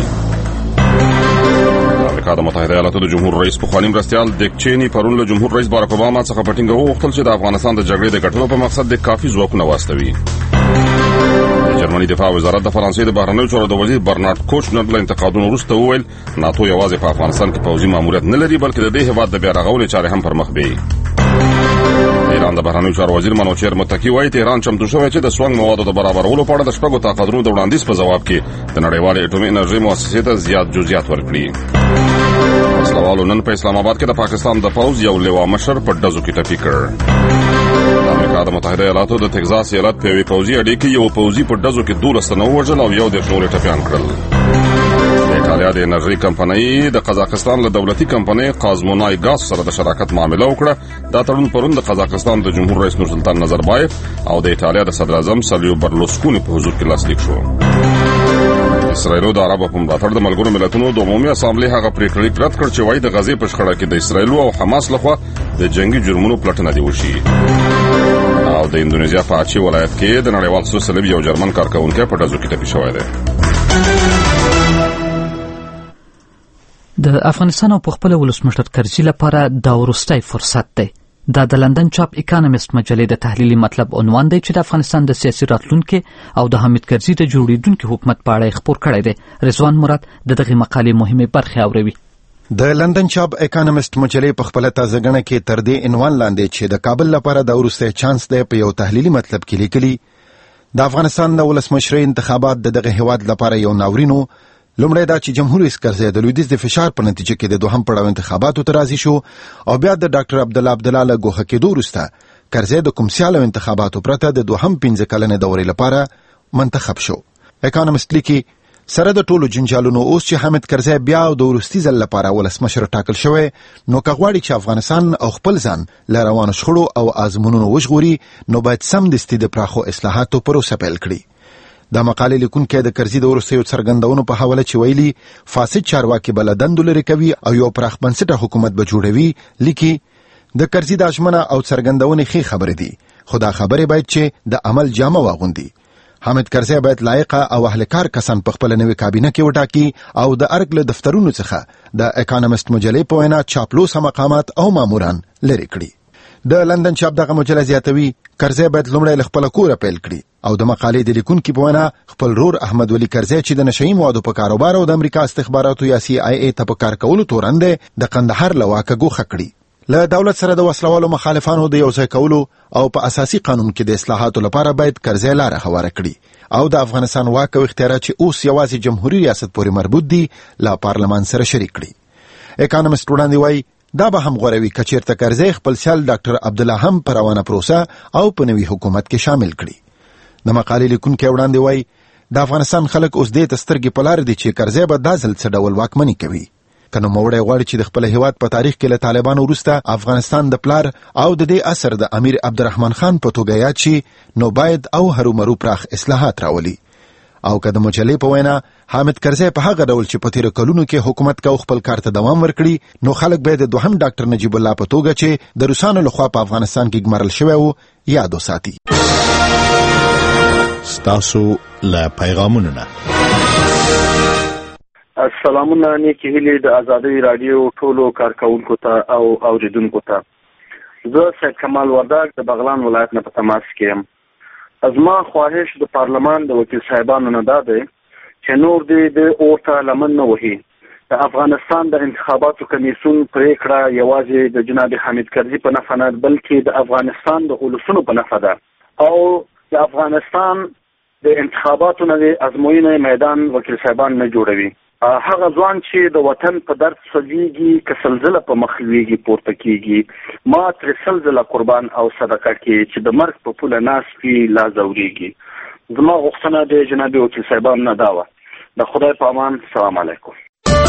S2: د امریکا د متحده ایالاتو د جمهور رئیس پخواني مرستیال ډیک چینی پرون له جمهور رئیس بارک اوباما څخه په ټینګه وغوښتل چې د افغانستان د جګړې د ګټلو په مقصد د کافي ځواکونه واستوي. جرمني دفاع وزارت د فرانسې د بهرنیو چارو د وزیر برنارد کوشنر له انتقادونو وروسته وویل ناتو یوازې په افغانستان کې پوځي ماموریت نه لري بلکې د دې هېواد د بیا رغونې چارې هم پر مخ بیایي. ایران د بهرنیو چارو وزیر منوچهر متکی وایي تهران چمتو شوی چې د سونګ موادو د برابرولو په اړه د شپږو طاقتونو د وړاندیز په ځواب کې د نړیوالې اټومي انرژۍ مؤسسې ته زیات جزئیات ورکړي. وسلوالو نن په اسلام آباد کې د پاکستان د پوځ یو لوا مشر په ډزو کې ټپي کړ. د امریکا د متحده ایالاتو د تگزاس ایالت په یوې پوځي اډې کې یو پوځي په ډزو کې 12 تنه ووژل او 11 نور ټپیان کړل. د ایټالیا د انرژۍ کمپنۍ د قزاقستان له دولتي کمپنۍ قازمونای ګاز سره د شراکت معامله وکړه. دا تړون پرون د قزاقستان د جمهور رئیس نورسلطان نظربایف او د ایټالیا د صدر اعظم سلویو برلوسکونی په حضور کې لاسلیک شو. اسرائیل د عربو په ملاتړ د ملګرو ملتونو د عمومي اسامبلې هغه پریکړه رد کړ چې وايي د غزې په شخړه کې د اسرائیل او حماس لخوا د جنگي جرمونو پلټنه دی وشي. او د اندونیزیا په اچي ولایت کې د نړیوال سو صلیب یو جرمن کارکونکي په ډزو کې ټپي شوی دی.
S1: د افغانستان او خپل ولسمشر کرزي لپاره دا وروستی فرصت دی. دا د لندن چاپ اکانومیست مجلې د تحلیلي مطلب عنوان دی چې د افغانستان د سیاسي راتلونکي او د حامد کرزي د جوړیدونکي حکومت په اړه خبر کړی دی. رضوان مراد دغه مقالې مهمه برخه اوروي.
S7: د لندن چاپ اکانومیست مجلې په خپل تازهګنه کې تر دې عنوان لاندې چې د کابل لپاره د وروستی چانس دی په یو تحلیلي مطلب کې لیکلي د افغانستان د ولسمشرۍ انتخابات دغه هیواد لپاره یو ناورینو. لومړی دا چې جمهور رئیس کرزی د لویدیځ د فشار په نتیجه کې د دوهم پړاو انتخاباتو ته راضي شو او بیا د ډاکټر عبدالله عبدالله له ګوښه کېدو وروسته کرزی د کوم سیالو انتخاباتو پرته د دوهم 15 کلنې دورې لپاره منتخب شو. اکانومیست لیکي سره د ټولو جنجالونو اوس چې حامد کرزی بیا د وروستي ځل لپاره ولسمشر ټاکل شوی نو که غواړي چې افغانستان او خپل ځان له روانو شخړو او آزمونونو وژغوري نو باید سمدستي د پراخو اصلاحاتو پروسه پیل کړي. دا مقالې لیکونکی د کرزي د وروستیو څرګندونو په حواله چې ویلي فاسد چارواکي به له دندو لرې کوي او یو پراخ بنسټه حکومت به جوړوي. لیکي د کرزي دا ژمنه او څرګندونې ښې خبرې دي خو دا خبرې باید چې د عمل جامه واغوندي. حامد کرزی باید لایقه او اهلکار کسان په خپل نوې کابینه کې وټاکي او د ارګ له دفترونو څخه د اکانومیست مجلې په وینا چاپلوس مقامات او ماموران لرې کړي. د لندن چاپ دغه مجله زیاتوي کرزی باید لومړی له خپل کوره پیل کړي او د مقالې د لیکونکي په وینا خپل رور احمد ولی کرزی چې د نشئی موادو په کاروبار او د امریکا استخباراتو یا CIA ته په کار کولو تورن دی د قندهار له واکه ګوښه کړي. له دولت سره د وسلوالو مخالفانو د یو ځای کولو او په اساسي قانون کې د اصلاحاتو لپاره باید کرزی لاره هواره کړي او د افغانستان واک او اختیارات چې اوس یوازې جمهوریت ریاست پورې مربوط دي له پارلمان سره شریک کړي. اکانومیست وړاندې وایي دا به هم غوروي که چېرته کرزی خپل سیال ډاکټر عبدالله هم په روانه پروسه او په نوي حکومت کې شامل کړي. د مقالې لیکونکی وړاندې وایي د افغانستان خلک اوس دې ته سترګې په لار دي چې کرزی به دا ځل څه ډول واکمني کوي. که نوموړی غواړي چې د خپل هیواد په تاریخ کې له طالبانو وروسته افغانستان د پلار او د دې اثر د امیر عبدالرحمن خان په توګه یاد شي نو باید او هرومرو پراخ اصلاحات راولي. او که د مجلې په وینا حامد کرزی په هغه ډول چې په تیر کلونو کې حکومت کو خپل کار ته دوام ورکړي نو خلک به د دوهم ډاکټر نجیب الله په توګه چې د روسانو لخوا په افغانستان کې ګمارل شوی وو یاد وساتي.
S20: ستاسو له پیغامونو نه
S21: سلامونه نیکی هیلې د ازادۍ رادیو ټولو کارکونکو ته او اوریدونکو ته. زه سید کمال ورداګ د بغلان ولایت نه په تماس کې یم. زما خواهش د پارلمان د وکیل صاحبانو نه دا دی چې نور دې د اورته لمن نه وهي. د افغانستان د انتخاباتو کمیسیون پریکړه یوازې د جناب حامد کرزي په نفع نه بلکې د افغانستان د ولسونو په نفع ده او د افغانستان د انتخاباتو نه د ازموینې میدان وکیل صاحبان نه جوړوي. هغه ځوان چې د وطن په درد سوځيږي که سلزله په مخ لويږي پورته کیږي ما تر سلزله قربان او صدقه کې چې د مرګ په پوله ناس کې لا زوريږي. زما غوښتنه د جناب وکیل صاحبان نه دا و. د خدای په امان. السلام علیکم.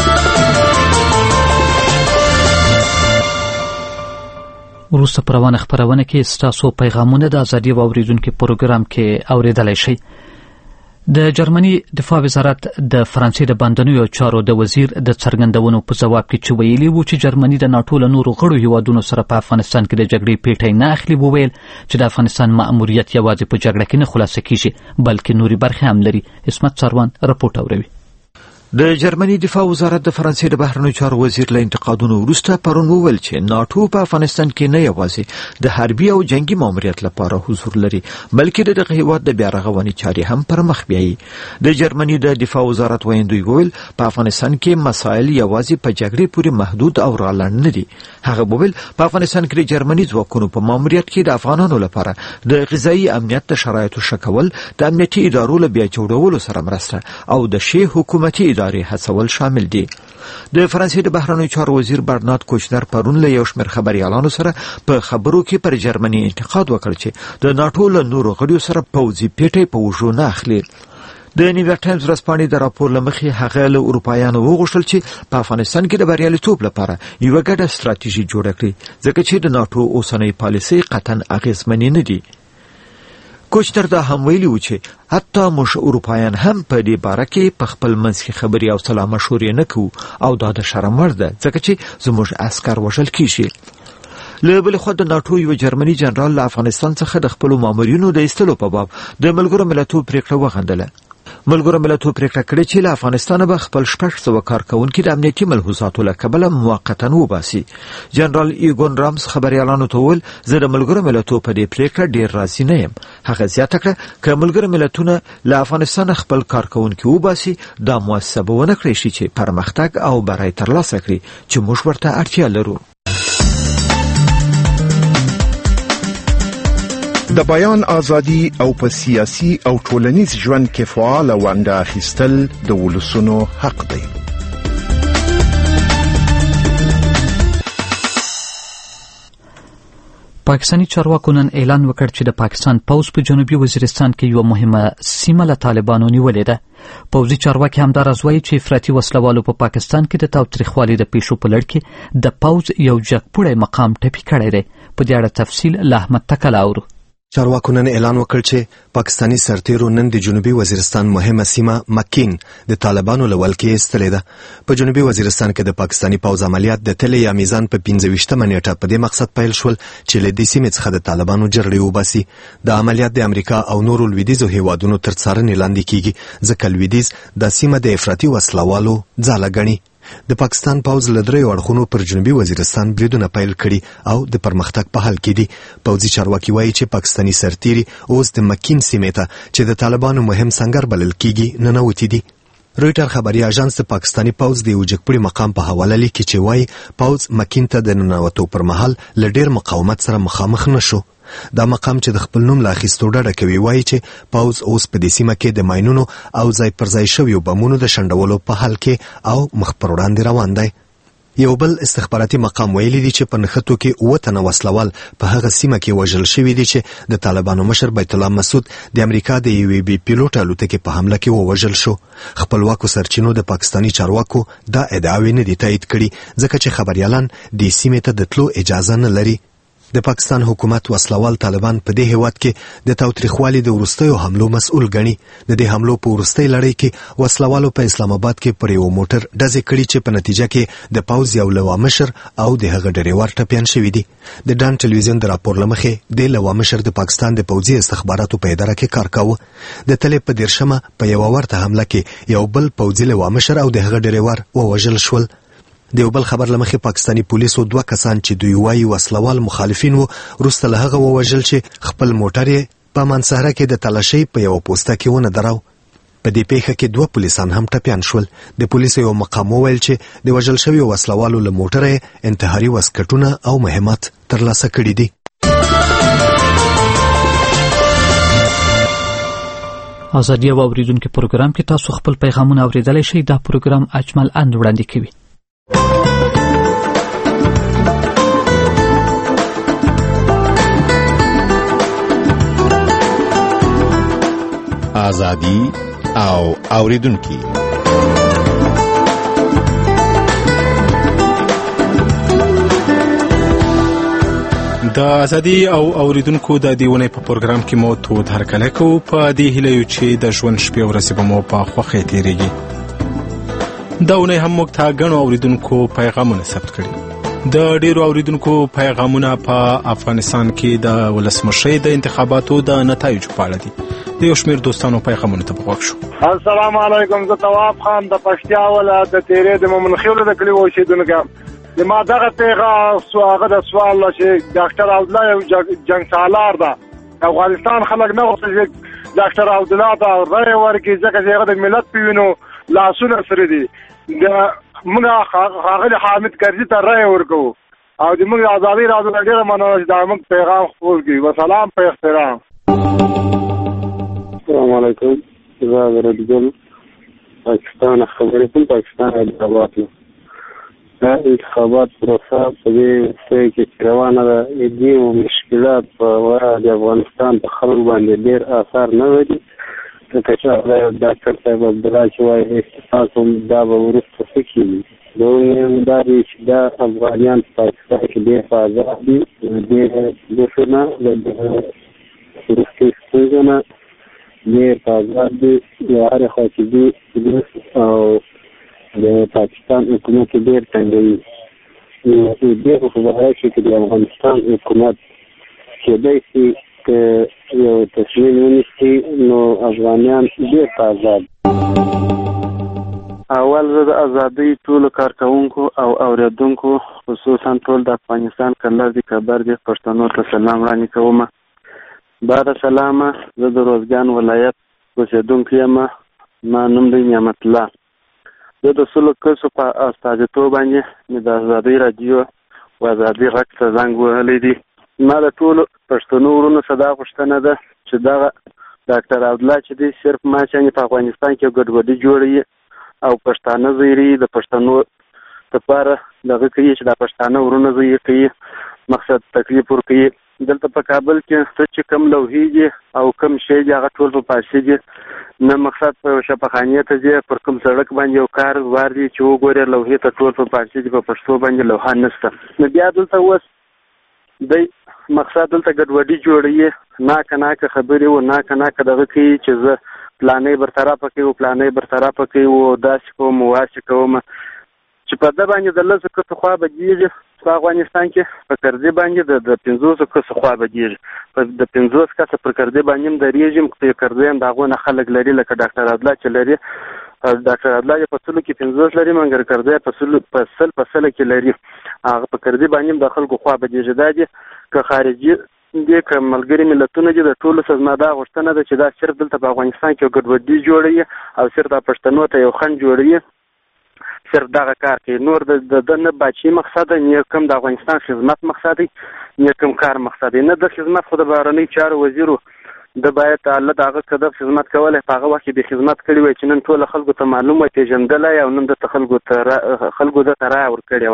S1: وروسته پروانه خبرونه کې ستاسو پیغامونه د ازادي او اوریدونکو پروګرام کې اوریدلای شئ. د جرمني دفاع وزارت د فرانسې د باندنیو چارو د وزیر د څرګندونو په جواب کې چې ویلي وو چې جرمني د ناتو له نورو غړو هیوادونو سره په افغانستان کې د جګړې پیټۍ نه اخلي وویل چې د افغانستان مأموریت یوازې په جګړه کې نه خلاصه کیږي بلکې نوري برخې هم لري. اسمت سروان رپورټ اوروي.
S22: د جرمني دفاع وزارت د فرانسې د بهرنیو چارو وزیر له انتقادونو وروسته پرون وویل چې ناتو په افغانستان کې نه یوازې د حربي او جنگي ماموریت لپاره حضور لري بلکې د دغه هیواد د بیا رغونې چارې هم پر مخ بیایي. د جرمني د دفاع وزارت ویاندوی وویل په افغانستان کې مسایل یوازې په جګړې پورې محدود او رالنډ نه دي. هغه وویل په افغانستان کې د جرمني ځواکونو په ماموریت کې د افغانانو لپاره د غذایی امنیت د شرایطو ښه کول د امنیتي ادارو له بیا جوړولو سره مرسته او د شی حکومتي ادارې هڅول شامل دي. د فرانسې د بهرنیو چارو وزیر برنارد کوچنر پرون له یو شمېر خبريالانو سره په خبرو کې پر جرمني انتقاد وکړ چې د ناتو له نورو غړیو سره پوځي پیټۍ په وژو نه اخلي. د نیویارک ټایمز ورځپاڼې د راپور له مخې هغه له اروپایانو وغوښتل چې په افغانستان کې د بریالیتوب لپاره یوه ګډه ستراتیژي جوړه کړي ځکه چې د ناتو اوسنۍ پالیسۍ قطعا اغېزمنې نه دي. کوچنر دا هم ویلي و چې حتی موږ اروپایان هم په دې باره کې په خپل منځ کې خبرې او سلا مشورې نه کوو او دا د شرم وړ ده ځکه چې زموږ عسکر وژل کیږي. له بلې خوا د ناتو یو جرمني جنرال له افغانستان څخه د خپلو مامورینو د ایستلو په باب د ملګرو ملتونو پریکړه وغندله. ملګرو ملتونو پریکړه کړې چې له افغانستان به خپل 600 کارکونکي د امنیتي ملحوظاتو له کبله موقتا وباسي. جنرال ایګون رامز خبريالانو ته وویل زه د ملګرو ملتونو په دې پریکړه ډیر راضي نه یم. هغه زیاته کړه چې ملګرو ملتونه له افغانستان خپل کارکونکي وباسي دا مؤسسه به ونه کړی شي چې پرمختګ او برای ترلاسه کړي چې موږ ورته اړتیا لرو.
S19: د بیان ازادي او په سیاسي او ټولنیز ژوند کې فعال ونډه اخیستل د ولسونو حق دی.
S1: پاکستاني چارواکو نن اعلان وکړ چې د پاکستان پوځ په جنوبي وزیرستان کې یو مهمه سیمه له طالبانو نیولې ده. پوځي چارواکي همداراز وایي چې افراطي وسلوالو په پاکستان کې د تاوتریخوالي د پیښو په لړ کې د پوځ یو جګپوړی مقام ټپي کړی دی. په دې اړه تفصیل له احمد تکل اورو.
S6: چارواکو نن اعلان وکړ چې پاکستانی سرتیرو نن د جنوبي وزیرستان مهمه سیمه مکین د طالبانو له ولکې ایستلې ده. په جنوبي وزیرستان کې د پاکستانی پوځ عملیات د تل یا میزان په 15مه نیټه په دې مقصد پیل شول چې له دې سیمې څخه د طالبانو جرړې وباسي. د عملیات د امریکا او نورو لویدیځو هیوادونو تر څارنې لاندې کیږي ځکه لویدیځ د سیمه د افراطي وسلوالو ځاله ګڼي. د پاکستان پوځ له دریو اړخونو پر جنوبي وزیرستان بریدونه پیل کړي او د پرمختګ په حال کې دي. پوځي چارواکي وایي چې پاکستانی سرتیري اوس د مکین سیمې ته چې د طالبانو مهم سنگر بلل کیږي ننوتي دي. رویټر خبري اژانس د پاکستانی پوځ د یو جګپوړي مقام په حواله لیکي چې وایي پوځ مکین ته د ننوتو پر مهال له ډیر مقاومت سره مخامخ نشو. دا مقام چې د خپل نوم له اخیستو ډډه کوي وایي چې پوځ اوس په دې سیمه کې د ماینونو او ځای پر ځای شویو بمونو د شنډولو په حال کې او مخ پر وړاندې روان دی. یو بل استخباراتي مقام ویلي دی چې په نښتو کې 9 تنه وسلوال په هغه سیمه کې وژل شوي دي چې د طالبانو مشر بیت الله مسعود د امریکا د یوې بي پیلوټ الوتکې په حمله کې ووژل شو. خپلواکو سرچینو د پاکستانی چارواکو دا ادعاوې نه دي تایید کړي ځکه چې خبريالان د سیمې ته د تلو اجازه نه لري. د پاکستان حکومت وسلوال طالبان په دې هیواد کې د تاوتریخوالي د وروستیو حملو مسؤل ګڼي. د دې حملو په وروستۍ لړۍ کې وسلوالو په اسلام آباد کې پر یو موټر ډزې کړي چې په نتیجه کې د پوځ یو لوامشر او د هغه ډریور ټپیان شوي دي. د ډان ټلویزیون د راپور له مخې د لوامشر د پاکستان د پوځي استخباراتو په اداره کې کار کاوه. د تلې په 13 په یو ورته حمله کې یو بل پوځي لوامشر او د هغه ډریور ووژل شول. د یو بل خبر لمخې پاکستانی پولیسو 2 کسان چې دوی وايي وسلوال مخالفین وو وروسته له هغه ووژل چې خپل موټر یې په منصهره کې د تلاشۍ په یو پوسته کې ونه دراو. په دې پیښه کې 2 پولیسان هم ټپیان شول. د پولیسو یو مقام وویل چې د وژل شوي وسلوالو له موټره انتحاري وسکټونه او مهمات ترلاسه کړي دي.
S1: ازادي او اوریدونکو پروګرام کې تاسو خپل پیغامونه اوریدلای شئ. دا پروګرام اجمل اند وړاندې کوي.
S20: ازادي او اوریدونکو
S3: د ازادي او اوریدونکو د دیونه په پروګرام کې مو تود هرکله کو په دې هیله چې د ژوند شپې ورځې به مو په خوښۍ تیریږي. دا ونه هم موږ ته غنو اوریدونکو پیغامونه ثبت کړي. د ډیرو اوریدونکو پیغامونه په افغانستان کې د ولسمشرۍ د انتخاباتو د نتایجو په اړه دي. د یو شمېر دوستانو پیغامونه ته وګورئ شو.
S4: السلام علیکم. زه تواب خان د پښتیا ولایت د تیرې د مومن خیل د کلی اوسیدونکو. د ما دغه پیغام هغه د سوال چې ډاکټر عبدالله یو جنگ سالار ده. افغانستان خلک نه غوښتل چې ډاکټر عبدالله ته رای ورکړي ځکه چې هغه د ملت په وینو لاسونه سره دي. موږ هغه حامد کرزي ته رای ورکو او د موږ ازادي راځو ډیره مننه چې دا موږ پیغام خپور کړي. وسلام په احترام.
S23: السلام علیکم. زه رجل پاکستان خبرې کوم. پاکستان انتخابات دا انتخابات پروسه په دې ځای کې روانه ده. دې مشکلات په د افغانستان په خلکو باندې ډېر اثر نه لري. ځکه چې ډاکټر صاحب عبدالله چې وایي استفاق هم دا به وروسته څه کېږي. دویم دا دی چې دا افغانیان په پاکستان کې ډېر په آزاد دي. ډېر ګوښه نه د وروستۍ ستونزه نه ډېر په آزاد دي. د هرې خوا چې دي او د پاکستان حکومت ډېر تنګوي. دې په خبره کې د افغانستان حکومت کېدای شي که یو تصمیم ونیسي نو افغانیان ډېر په آزاد. اول زه د ازادۍ ټولو کارکوونکو او اوریدونکو خصوصا ټول د افغانستان کلر دي کبر دي پښتنو ته سلام وړاندې کوم. بعد سلامه زه د روزګان ولایت اوسېدونکی یم. ما نوم دی نعمت الله. زه د سلو کسو په استازیتوب باندې د ازادۍ راډیو او ازادۍ غږ ته زنګ وهلی دی. ما د ټولو پښتنو ورونو څخه دا غوښتنه ده چې دغه ډاکټر عبدالله چې دی صرف ما چې په افغانستان کې ګډوډي جوړوي او پښتانه زیری د پښتنو لپاره دغه کوي چې د پښتانه ورونو زیری کوي مقصد تکلیف ورکوي. دلته په کابل کې چې کم لوحې دي او کم شی دي هغه ټول په پاسې دي. نه مقصد په شفاخانې ته ځي پر کوم سړک باندې یو کار وار دي چې وګورې لوحې ته ټول په پاسې دي. په پښتو باندې لوحه نشته. نو بیا دلته اوس دی مقصد دلته ګډوډي جوړوي. ناکه خبرې و ناکه دغه کوي چې زه پلانې برطرفه کوي او پلانې برطرفه کوي او داسې کوم واسې کوم چې په ده باندې د 10 کسو خوا بدېږي. په افغانستان کې په کرزي باندې د 50 کسو خوا بدېږي. د 50 کسه پر کرزي باندې هم درېږي. په کرزي هم د هغو نه خلک لري لکه ډاکټر عبدالله چې لري. ډاکټر عبدالله په سلو کې 50 لري مګر کرزي په سل کې لري. هغه په کرزي باندې هم د خلکو خوا بدېږي. دا دي که خارجي دي که ملګري ملتونه دي د ټولو څخه زما دا غوښتنه ده چې دا صرف دلته په افغانستان کې ګډوډي جوړوي او صرف د پښتنو ته یو خنډ جوړوي. صرف دغه کار کوي. نور د نه باچي مقصد نه کوم د افغانستان خدمت مقصد نه کوم کار مقصد نه د خدمت خو د بهرنۍ چارو وزیرو د باید الله دغه کده خدمت کولای په هغه وخت کې د خدمت کړی وای چې نن ټول خلکو ته معلومه پیژندلای او نن د خلکو د ترا ور کړی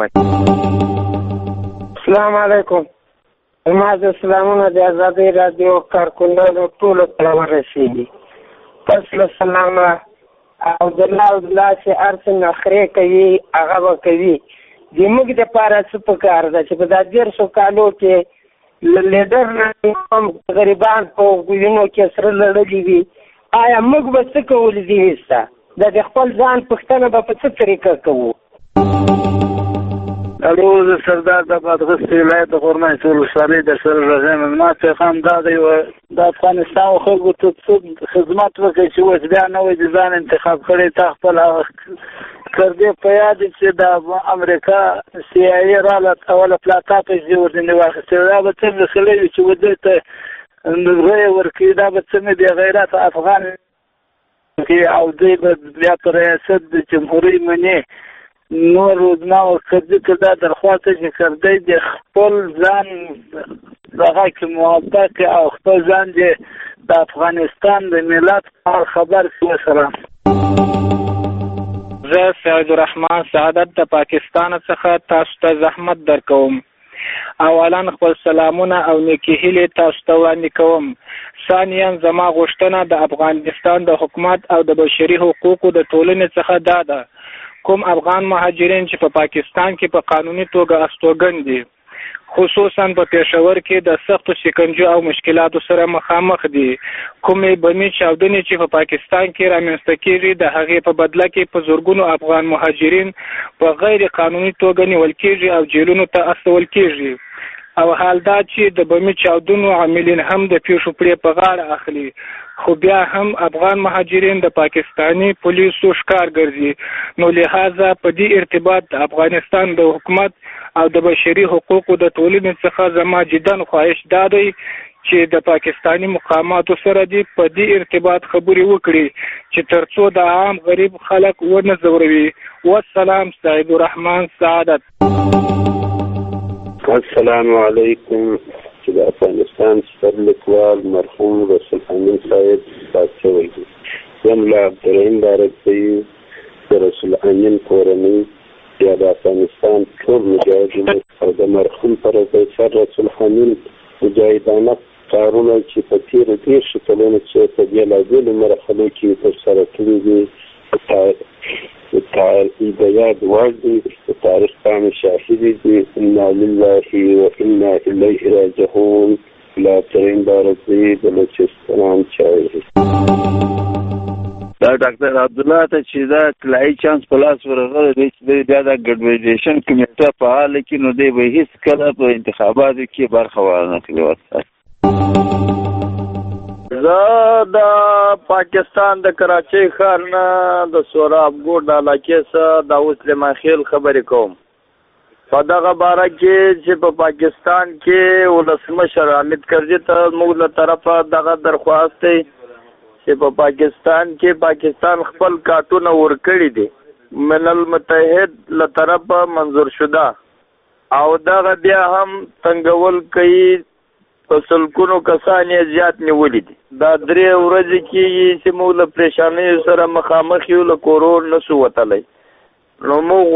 S23: وای.
S24: السلام علیکم. ما د اسلامونو د ازادۍ راډیو کارکونانو ټولو ته ورسېږي. پس له سلامه او د الله چې هر څه نخرې کوي هغه به کوي. د موږ دپاره څه پکار ده چې په دا 150 کالو کې لیډر هم غریبان په وینو کې سره لړلي وي آیا موږ به څه کولی دي وسته د خپل ځان پوښتنه به په څه طریقه کوو
S5: الو زه سردار د بادغیس ولایت د غورمای ولسوالۍ د سر رغم ما پیغام دا دی د افغانستان خلکو ته خدمت وکړي چې اوس بیا نوی ډیزاین انتخاب کړي تا خپل کردې په یاد چې د امریکا سی آی ای راله اوله پلاټاپ یې ورننه واخیستل دا به څنګه خلک چې ودې ته نوې ورکړي دا به څنګه د غیرت افغان کې او دوی به بیا پر ریاست د جمهوریت منی نور روزنا او کړي کدا درخواست چې کړي د خپل ځان دغه کې موافق او خپل ځان د افغانستان د ملت خبر شي سره
S8: زه سعید الرحمن سعادت د پاکستان څخه تاسو ته زحمت درکوم اولا خپل سلامونه او نیکی هیلې تاسو ته وړاندې کوم ثانیا زما غوښتنه د افغانستان د حکومت او د بشري حقوقو د ټولنې څخه دا ده کوم افغان مهاجرین چې په پاکستان کې په قانوني توګه استوګن دي خصوصا په پېښور کې د سختو شکنجو او مشکلاتو سره مخامخ دي کومې بمي چاودنې چې په پاکستان کې رامنځته کېږي د هغې په بدله کې په زورګونو افغان مهاجرین په غیر قانوني توګه نیول کېږي او جیلونو ته استول کېږي او حال دا چې د بمي چاودنو عاملین هم د پیښو پرې په غاړه اخلي خو بیا هم افغان مهاجرین د پاکستانی پولیسو ښکار ګرځي نو لہذا په دې ارتباط د افغانستان د حکومت او د بشري حقوقو د ټولنې څخه زما جداً خواهش دا دی چې د پاکستانی مقاماتو سره دې په دې ارتباط خبرې وکړي چې ترڅو د عام غریب خلک ونه ځوروي والسلام سعید الرحمن سعادت
S9: السلام علیکم چې د افغانستان ستر لیکوال مرحوم رسول امین صاحب تاسو وایي یم لا عبدالرحیم بارکزی د رسول امین کورنۍ یا د افغانستان ټول مجاهدین او د مرحوم پروفیسر رسول امین مجاهدانه کارونه چې په تېرو 30 کلونو کې په بېلابېلو مرحلو کې ترسره کړي دي د یاد وړ دي د تاریخ پاڼې شاهدې دي انا لله و انا الیه راجعون لا ترین بارکزی بلوچستان چاوي
S5: دا ډاکټر عبدالله ته چې دا طلایي چانس په لاس ورغلی دی چې بیا دا ګډوډیشن کمیټه فعاله کړي نو دی به هېڅ کله په انتخاباتو کې برخه وانخلي ورته
S12: زه د پاکستان د کراچۍ ښار نه د سوراب ګوټ د علاقې څخه داود سلیمان خیل خبرې کوم په دغه باره کې چې په پاکستان کې ولسمشر حامد کرزي ته موږ له طرفه دغه درخواست دی چې په پاکستان کې پاکستان خپل کارتونه ورکړي دي ملل متحد له طرفه منظور شده او دغه بیا هم تنګول کوي په سلګونو کسان یې زیات نیولي دي دا 3 ورځې کېږي چې موږ له پریشانیو سره مخامخ یو له کورونو نشو وتلی نو موږ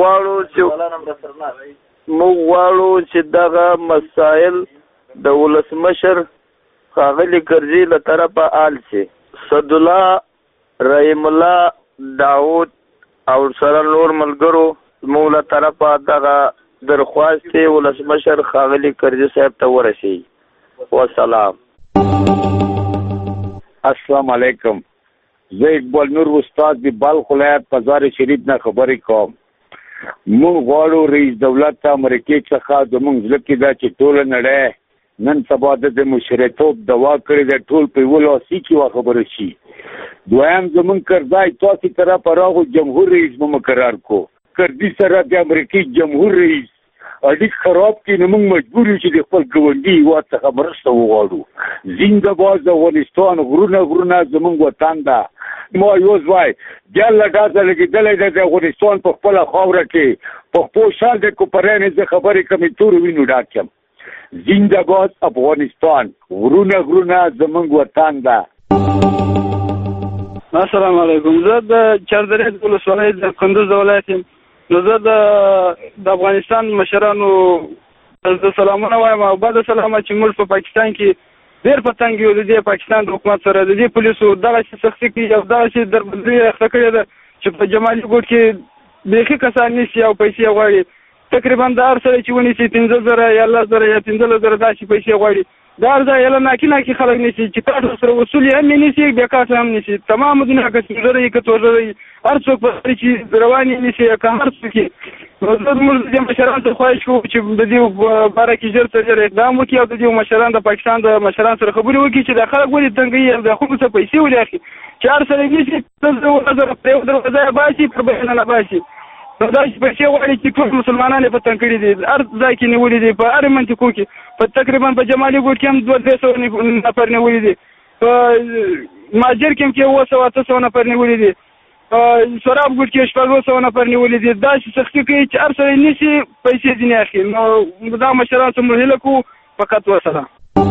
S12: غواړو چې دغه مسایل د ولسمشر ښاغلي کرزي له طرفه حل شي صدالله رحیم الله داود او سره نور ملګرو موږ له طرفه دغه درخواست ولسمشر ښاغلي کرزي صاحب ته ورسېږي والسلام
S25: السلام علیکم زه اقبال نور استاد د بلخ ولایت بازار شریف نه خبرې کوم موږ غواړو رئیس دولت ته امریکې څخه زموږ زړه کې دا چې ټوله نړۍ نن سبا د مشرتوب دوا کړې ده ټول په یوه لاسي کې خبره شي دویم زموږ کرزی تاسې طرف راغو جمهور رئیس به مقرر کو کرزي سره د امریکې جمهور رئیس اړیک خراب کې نو موږ مجبور یو چې د خپل ګاونډي هېواد څخه مرسته وغواړو زنده باد د افغانستان غرونه زموږ وطن ده ما یو ځوای بیا له ګازه لګېدلی دی د افغانستان په خپله خاوره کې په خپل شان د کوپرینې زه خبرې کمې تورو وینو ډاک یم زنده باد افغانستان غرونه زموږ وطن ده
S8: السلام علیکم زه د چاردرې ولسوالۍ د کندوز ولایت یم نو زه د افغانستان مشرانو د سلامونه وایم او بعد سلامه چې موږ په پاکستان کې ډېر په تنګ یو د دې پاکستان د حکومت سره د دې پولیسو دغه سختي کوي او دغه دربندي اخته کړې ده چې په جمالي ګوټ کې بیخي کسان نیسي او پیسې غواړي
S10: تقریبا د هر سړی چې ونیسي 15,000 یا 10,000 یا 15,000 داسې پیسې غواړي. د هر ځای یله ناکي خلک نیسي چې کاټ سره وصول یې هم نیسي بیا کاټ هم نیسي. تمام دنیا که 15,000 که 2,000 هر څوک په چې روان یې نیسي که هر څوک یې. نو زموږ د مشرانو ته خواهش کوو چې د دې باره کې ژر تر ژره اقدام وکړي او د دې مشران د پاکستان د مشرانو سره خبرې وکړي چې د خلک ولې تنګوي او د خلکو څخه پیسې ولې اخلي چې هر سړی نیسي 10,000 په یو دروازه یې باسي پر بل نه باسي. نو داسې پیسې غواړي چې ټول مسلمانان یې په تنګ کړي دي. هر ځای کې نیولي دي په هر منطقو کې په تقریبا په جمالي ګوټ کې هم 200 نفر نیولي دي په ماجر کې هم 700 نفر نیولي دي په سراب ګوټ کې 600 نفر نیولي دي. داسې سختي کوي چې هر سړی نیسي پیسې ځینې اخلي. نو دا مشران څه هیله کوو فقط وسره.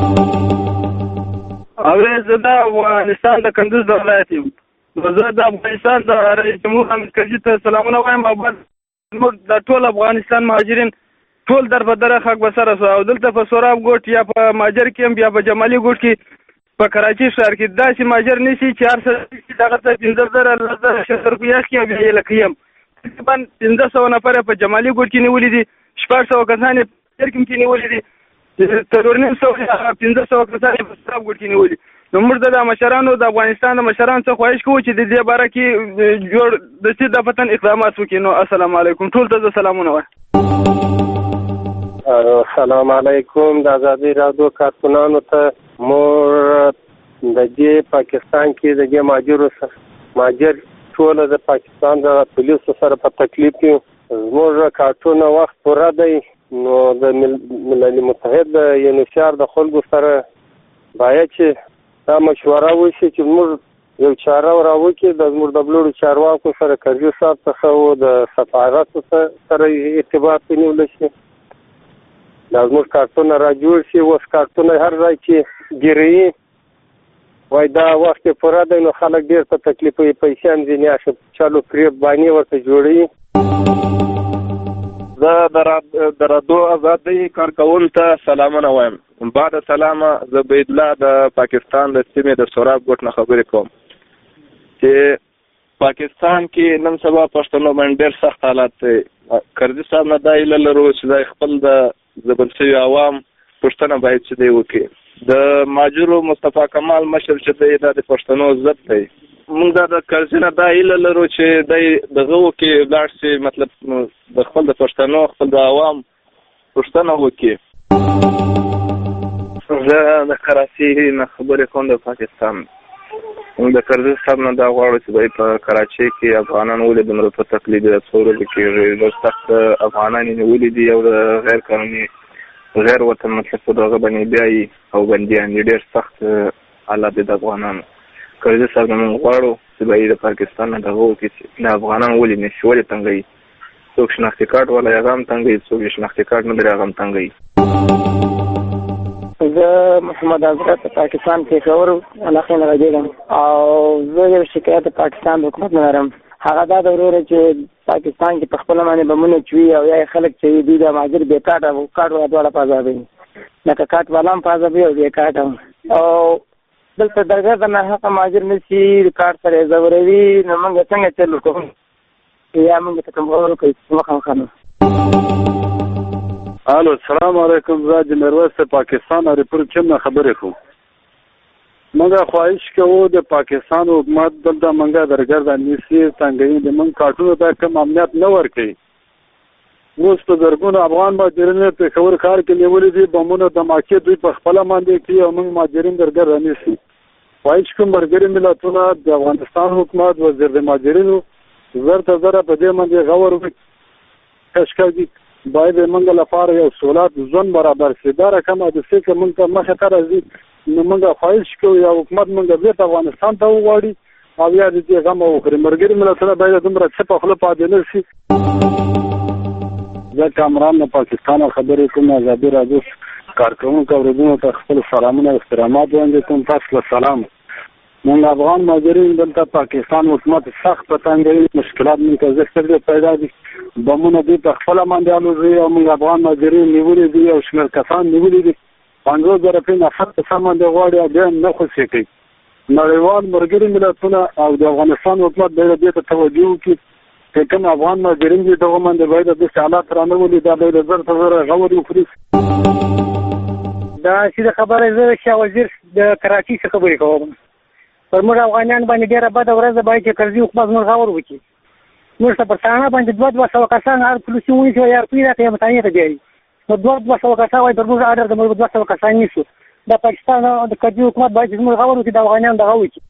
S10: اوریز د افغانستان د کندوز د ولایت یم. زه د افغانستان د رئیس جمهور حامد کرزي ته سلامونه وایم او زموږ د ټول افغانستان مهاجرین ټول در په دره خاک بسره سو او دلته په سوراب ګوټ یا په ماجر کې هم یا په جمالي ګوټ کې په کراچي ښار کې داسې ماجر نیسي چې هر څه دغه ته 15,000 10,000 روپۍ اخلي او بیا یې لکه یم. تقریبا 1500 نفر په جمالي ګوټ کې نیولي دي 600 کسان یې په ماجر کې نیولي دي 1500 کسان یې په سوراب ګوټ کې نیولي. نو موږ د مشرانو د افغانستان د مشرانو څخه خواهش کوو چې د دې باره کې جوړ د څه د پتن اقدامات وکړي. نو السلام علیکم ټول ته سلامونه وایم.
S24: السلام علیکم د ازادي رادیو کارکونانو ته. موږ د دې پاکستان کې د دې ماجر ټول د پاکستان د پولیسو سره په تکلیف کې زموږ کارټونه وخت پوره دی. نو د ملل متحد یونیسیار د خلکو سره باید چې دا مشوره وشي چې موږ یو چاره راوکړي د زموږ د بلوړو چارواکو سره کرزي صاحب څخه او د سفارت سره ارتباط ونیول شي دا زموږ کارتونه را جوړ شي. اوس کارتونه هر ځای کې ګیري وای دا وخت پوره دی نو خلک ډېر په تکلیف وي پیسې هم ځینې اخلي چالو فریب بانې ورته جوړوي.
S11: زه د رادیو ازادۍ کارکوونکو ته سلامونه وایم. بعد سلامه زه بيدله د پاکستان د سیمې د سوراب ګوټ نه خبرې کوم چې پاکستان کې نن سبا پښتنو باندې ډېر سخت حالات دی. کرزي صاحب نه دا هیله لرو چې خپل د ځپل شوي عوام پوښتنه باید چې دی وکړي. د ماجرو مصطفی کمال مشر چې دی دا د پښتنو ضد دی. موږ دا د کرزي نه دا هیله لرو چې دی دغه وکړي لاړ شي مطلب د خپل د پښتنو خپل د عوام پوښتنه وکړي. زه د کراچي نه خبرې کوم د پاکستان. موږ د کرزي صاحب نه دا غواړو چې دی په کراچي کې افغانان ولې دومره په تکلیف دي څو ورځې کېږي ډېر سخت افغانان یې نیولي دي او غیر قانوني غیر وطن مطلب په دغه باندې بیایي او بندیان دي. ډېر سخت حالات دي د افغانانو. کرزي صاحب نه موږ غواړو چې دی د پاکستان نه دغه وکړي چې د افغانان ولې نیسي ولې تنګوي. څوک شناختي کارت والا هغه هم تنګوي څوک شناختي کارت نه لري هغه هم تنګوي.
S24: زه محمد حضرت پاکستان کې خبر علاقې نه راځم او زه یو شکایت پاکستان حکومت نه لرم. هغه دا ضروري چې پاکستان کې په خپل باندې بمونه چوي او یا خلک چې دي د ماجر به کاټ او کاټ ورته پازابي لکه کاټ والام پازابي او دې کاټ او دلته درګه نه هغه ماجر نشي کاټ سره ضروري نو موږ څنګه چلو کوو یا موږ ته کوم ورو کوي څه خانه.
S13: الو السلام علیکم. زه د میرویس پاکستان ریپورت چم خبرې کوم. موږ خواهش کوو د پاکستان حکومت دلته موږ درګرد نیسی څنګه د موږ کارټونو ته کم امنیت نه ورکړي. موږ په زرګونو افغان مهاجرین په خبر کار کې نیولې دي بمونه دماکې دوی په خپل باندې کوي او موږ مهاجرین درګرد نیسی. خواهش کوم مرګري ملتونه د افغانستان حکومت وزیر د مهاجرینو زرته زره په دې باندې غور وکړي. کشکړي باید موږ لپاره یو سہولت ځون برابر شي. دا رقم د څه کې موږ مخه ته راځي نو موږ خواهش کوو یا حکومت موږ بیرته افغانستان ته وغواړي او یا دې غم وکړي. مرګري ملتونه باید دومره څه په خپل پاتې نه شي. زه کامران نه پاکستان خبرې کوم. ازادي رادیو کارکوونکو اوریدونکو ته خپل سلامونه او احترامات وړاندې کوم. تاسو له سلام. موږ افغان مهاجرین دلته پاکستان حکومت سخت پتنګي مشکلات موږ زړه پیدا دي. بمونه دي په خپل باندې الوزي او موږ افغان مهاجرین نیولې دي او شمېر کسان نیولې دي 50,000 په نفر سامان دی غواړي او بیا نه خوشي کوي. نړیوال مرګري ملتونه او د افغانستان حکومت باید دې ته توجه وکړي چې کوم افغان مهاجرین دي دغه باندې باید د حالات رانولي دا باید زر په زر غور وکړي.
S14: دا چې خبره زه شاه وزیر د کراچۍ څخه خبرې کوم. پر موږ افغانان باندې ډېره بده ورځ ده، باید چې کرزي حکومت موږ غور وکړي. موږ ته پر ساحه باندې 200 کسان هر پولیسي ونیسي یا پیدا ته متعین ته دی نو 200 کسان وای پر موږ اډر د موږ 200 کسان نیسو. د پاکستان د کرزي حکومت باید چې موږ غور وکړي د افغانان دغه وکړي.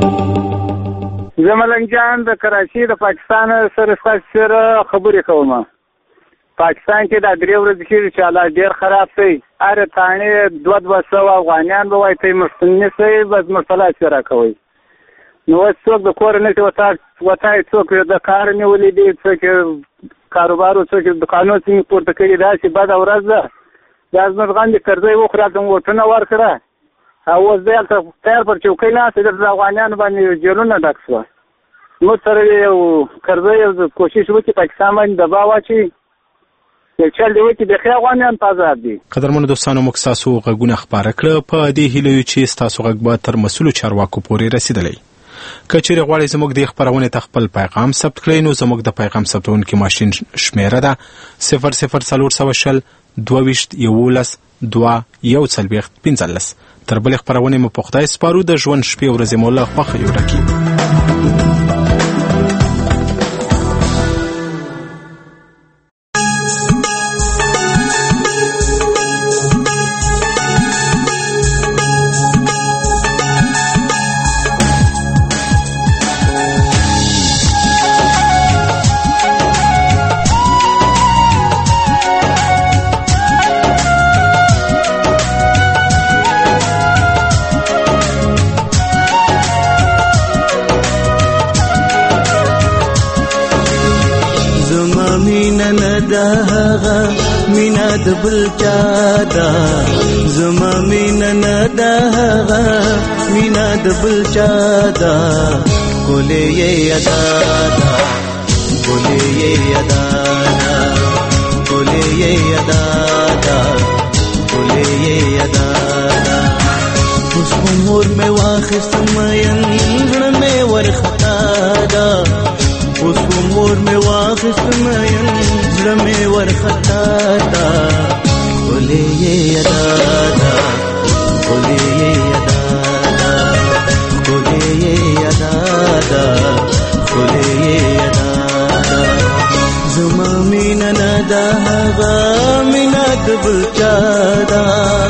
S5: زه ملنګ جان د کراچۍ د پاکستان سره خبرې کوم. پاکستان کې دا 3 ورځې کې چې حالات ډېر خراب دی. هر تانه 200 افغانان به وای ته مستنی سي بس مسله سره کوي. نو څوک د کور نه وتاي څوک د کار نیولې دي، څوک کاروبار او څوک د قانون څخه پورته کړي. دا چې بعد ورځ ده د ازمت غاندې کرځي وخره د وټنه ورکړه او اوس دلته تیار پر چوکۍ ناست د افغانانو باندې جیلونه ډک شو. نو سره یو کرځي کوشش وکړي پاکستان باندې دباو واچي چل دی چې د افغانان په آزاد دي.
S3: قدرمنو دوستانو موږ تاسو غږونه خبره کړه په دې هیله چې تاسو غږ به تر مسؤل چارواکو پورې رسیدلی. کچېرې غواړئ زموږ د خبرونه ته خپل پیغام ثبت کړئ نو زموږ د پیغام ثبتونکو ماشين شمیره ده 00420 22 11 2 تر بل خبرونه مو په خدای سپارو. د ژوند شپې ورځې مولا خوخه یو رقیب
S15: مینا د بل چادا زما مینا نداغا مینا د بل چادا کولې یادا کولې یادا کولې یادا کولې یادا اوس عمر مې واخست مېن مې ورختا دا اوس عمر مې واخست مېن زړه ورختا دا کولې یادا کولې یادا کولې یادا کولې یادا زما مینا ندا هغه مینا د بل چادا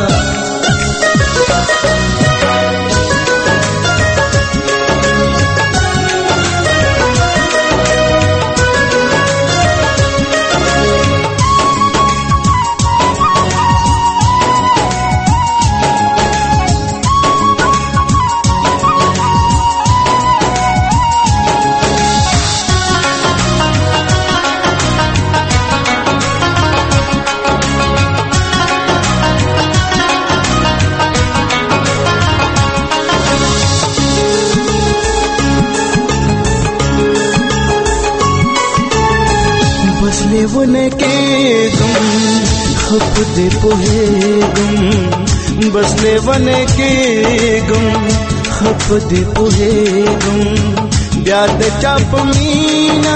S15: लेवने के गुम खप दे पोहे गुम बस लेवने के गुम खप दे पोहे गुम ब्याद चाप मीना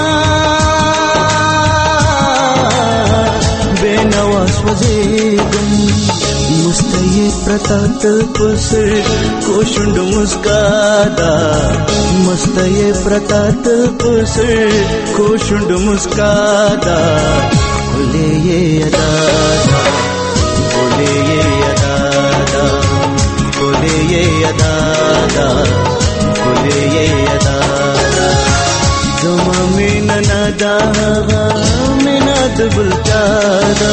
S15: बेनवास वजे गुम मुस्तये प्रतात पसर कोशुंड मुस्कादा मस्तये प्रतात पसर कोशुंड मुस्कादा बोले ये अदा बोले ये अदा बोले ये अदा बोले ये अदा जमा में नदा में नद बुलचादा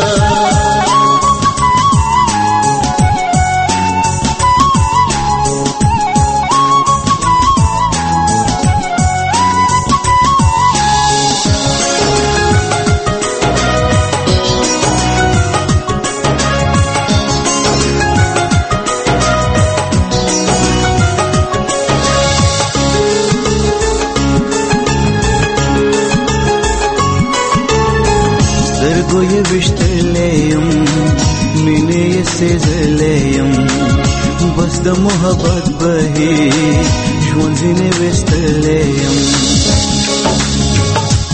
S15: ये विश्तलेयम मिने से जलेयम बस द मोहब्बत बही ژوندने विश्तलेयम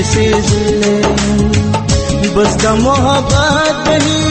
S15: से ज़िले बस द मोहब्बत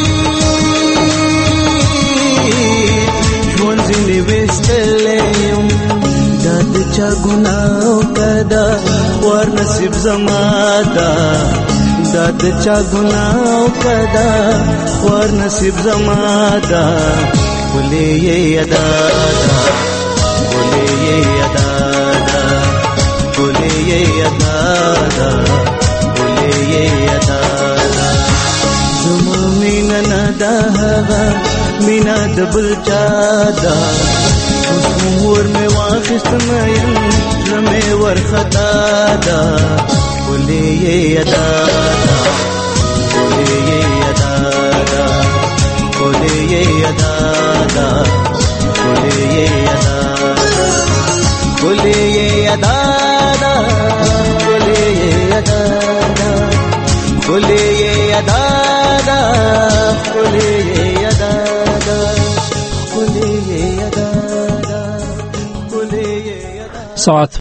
S15: ژوند ځینې ویستلی یم دا د چا ګناه کده ور نصیب زما ده دا د چا ګناه کده ور نصیب زما ده ګلې یې ادا ده ګلې یې ادا ده ګلې یې ادا ده ګلې یې ادا ده زما مینه نه ده هغه مینا د بل چا ده اوس مور مې واخیستمه یم زړه مې ورخطا ده ګلې یې ادا ده ګلې یې ادا ده ګلې یې ادا ده ګلې یې ادا ده ګلې یې ادا ده ګلې یې ادا ده ګلې یې ادا ده ګلې یې ادا
S3: ساعت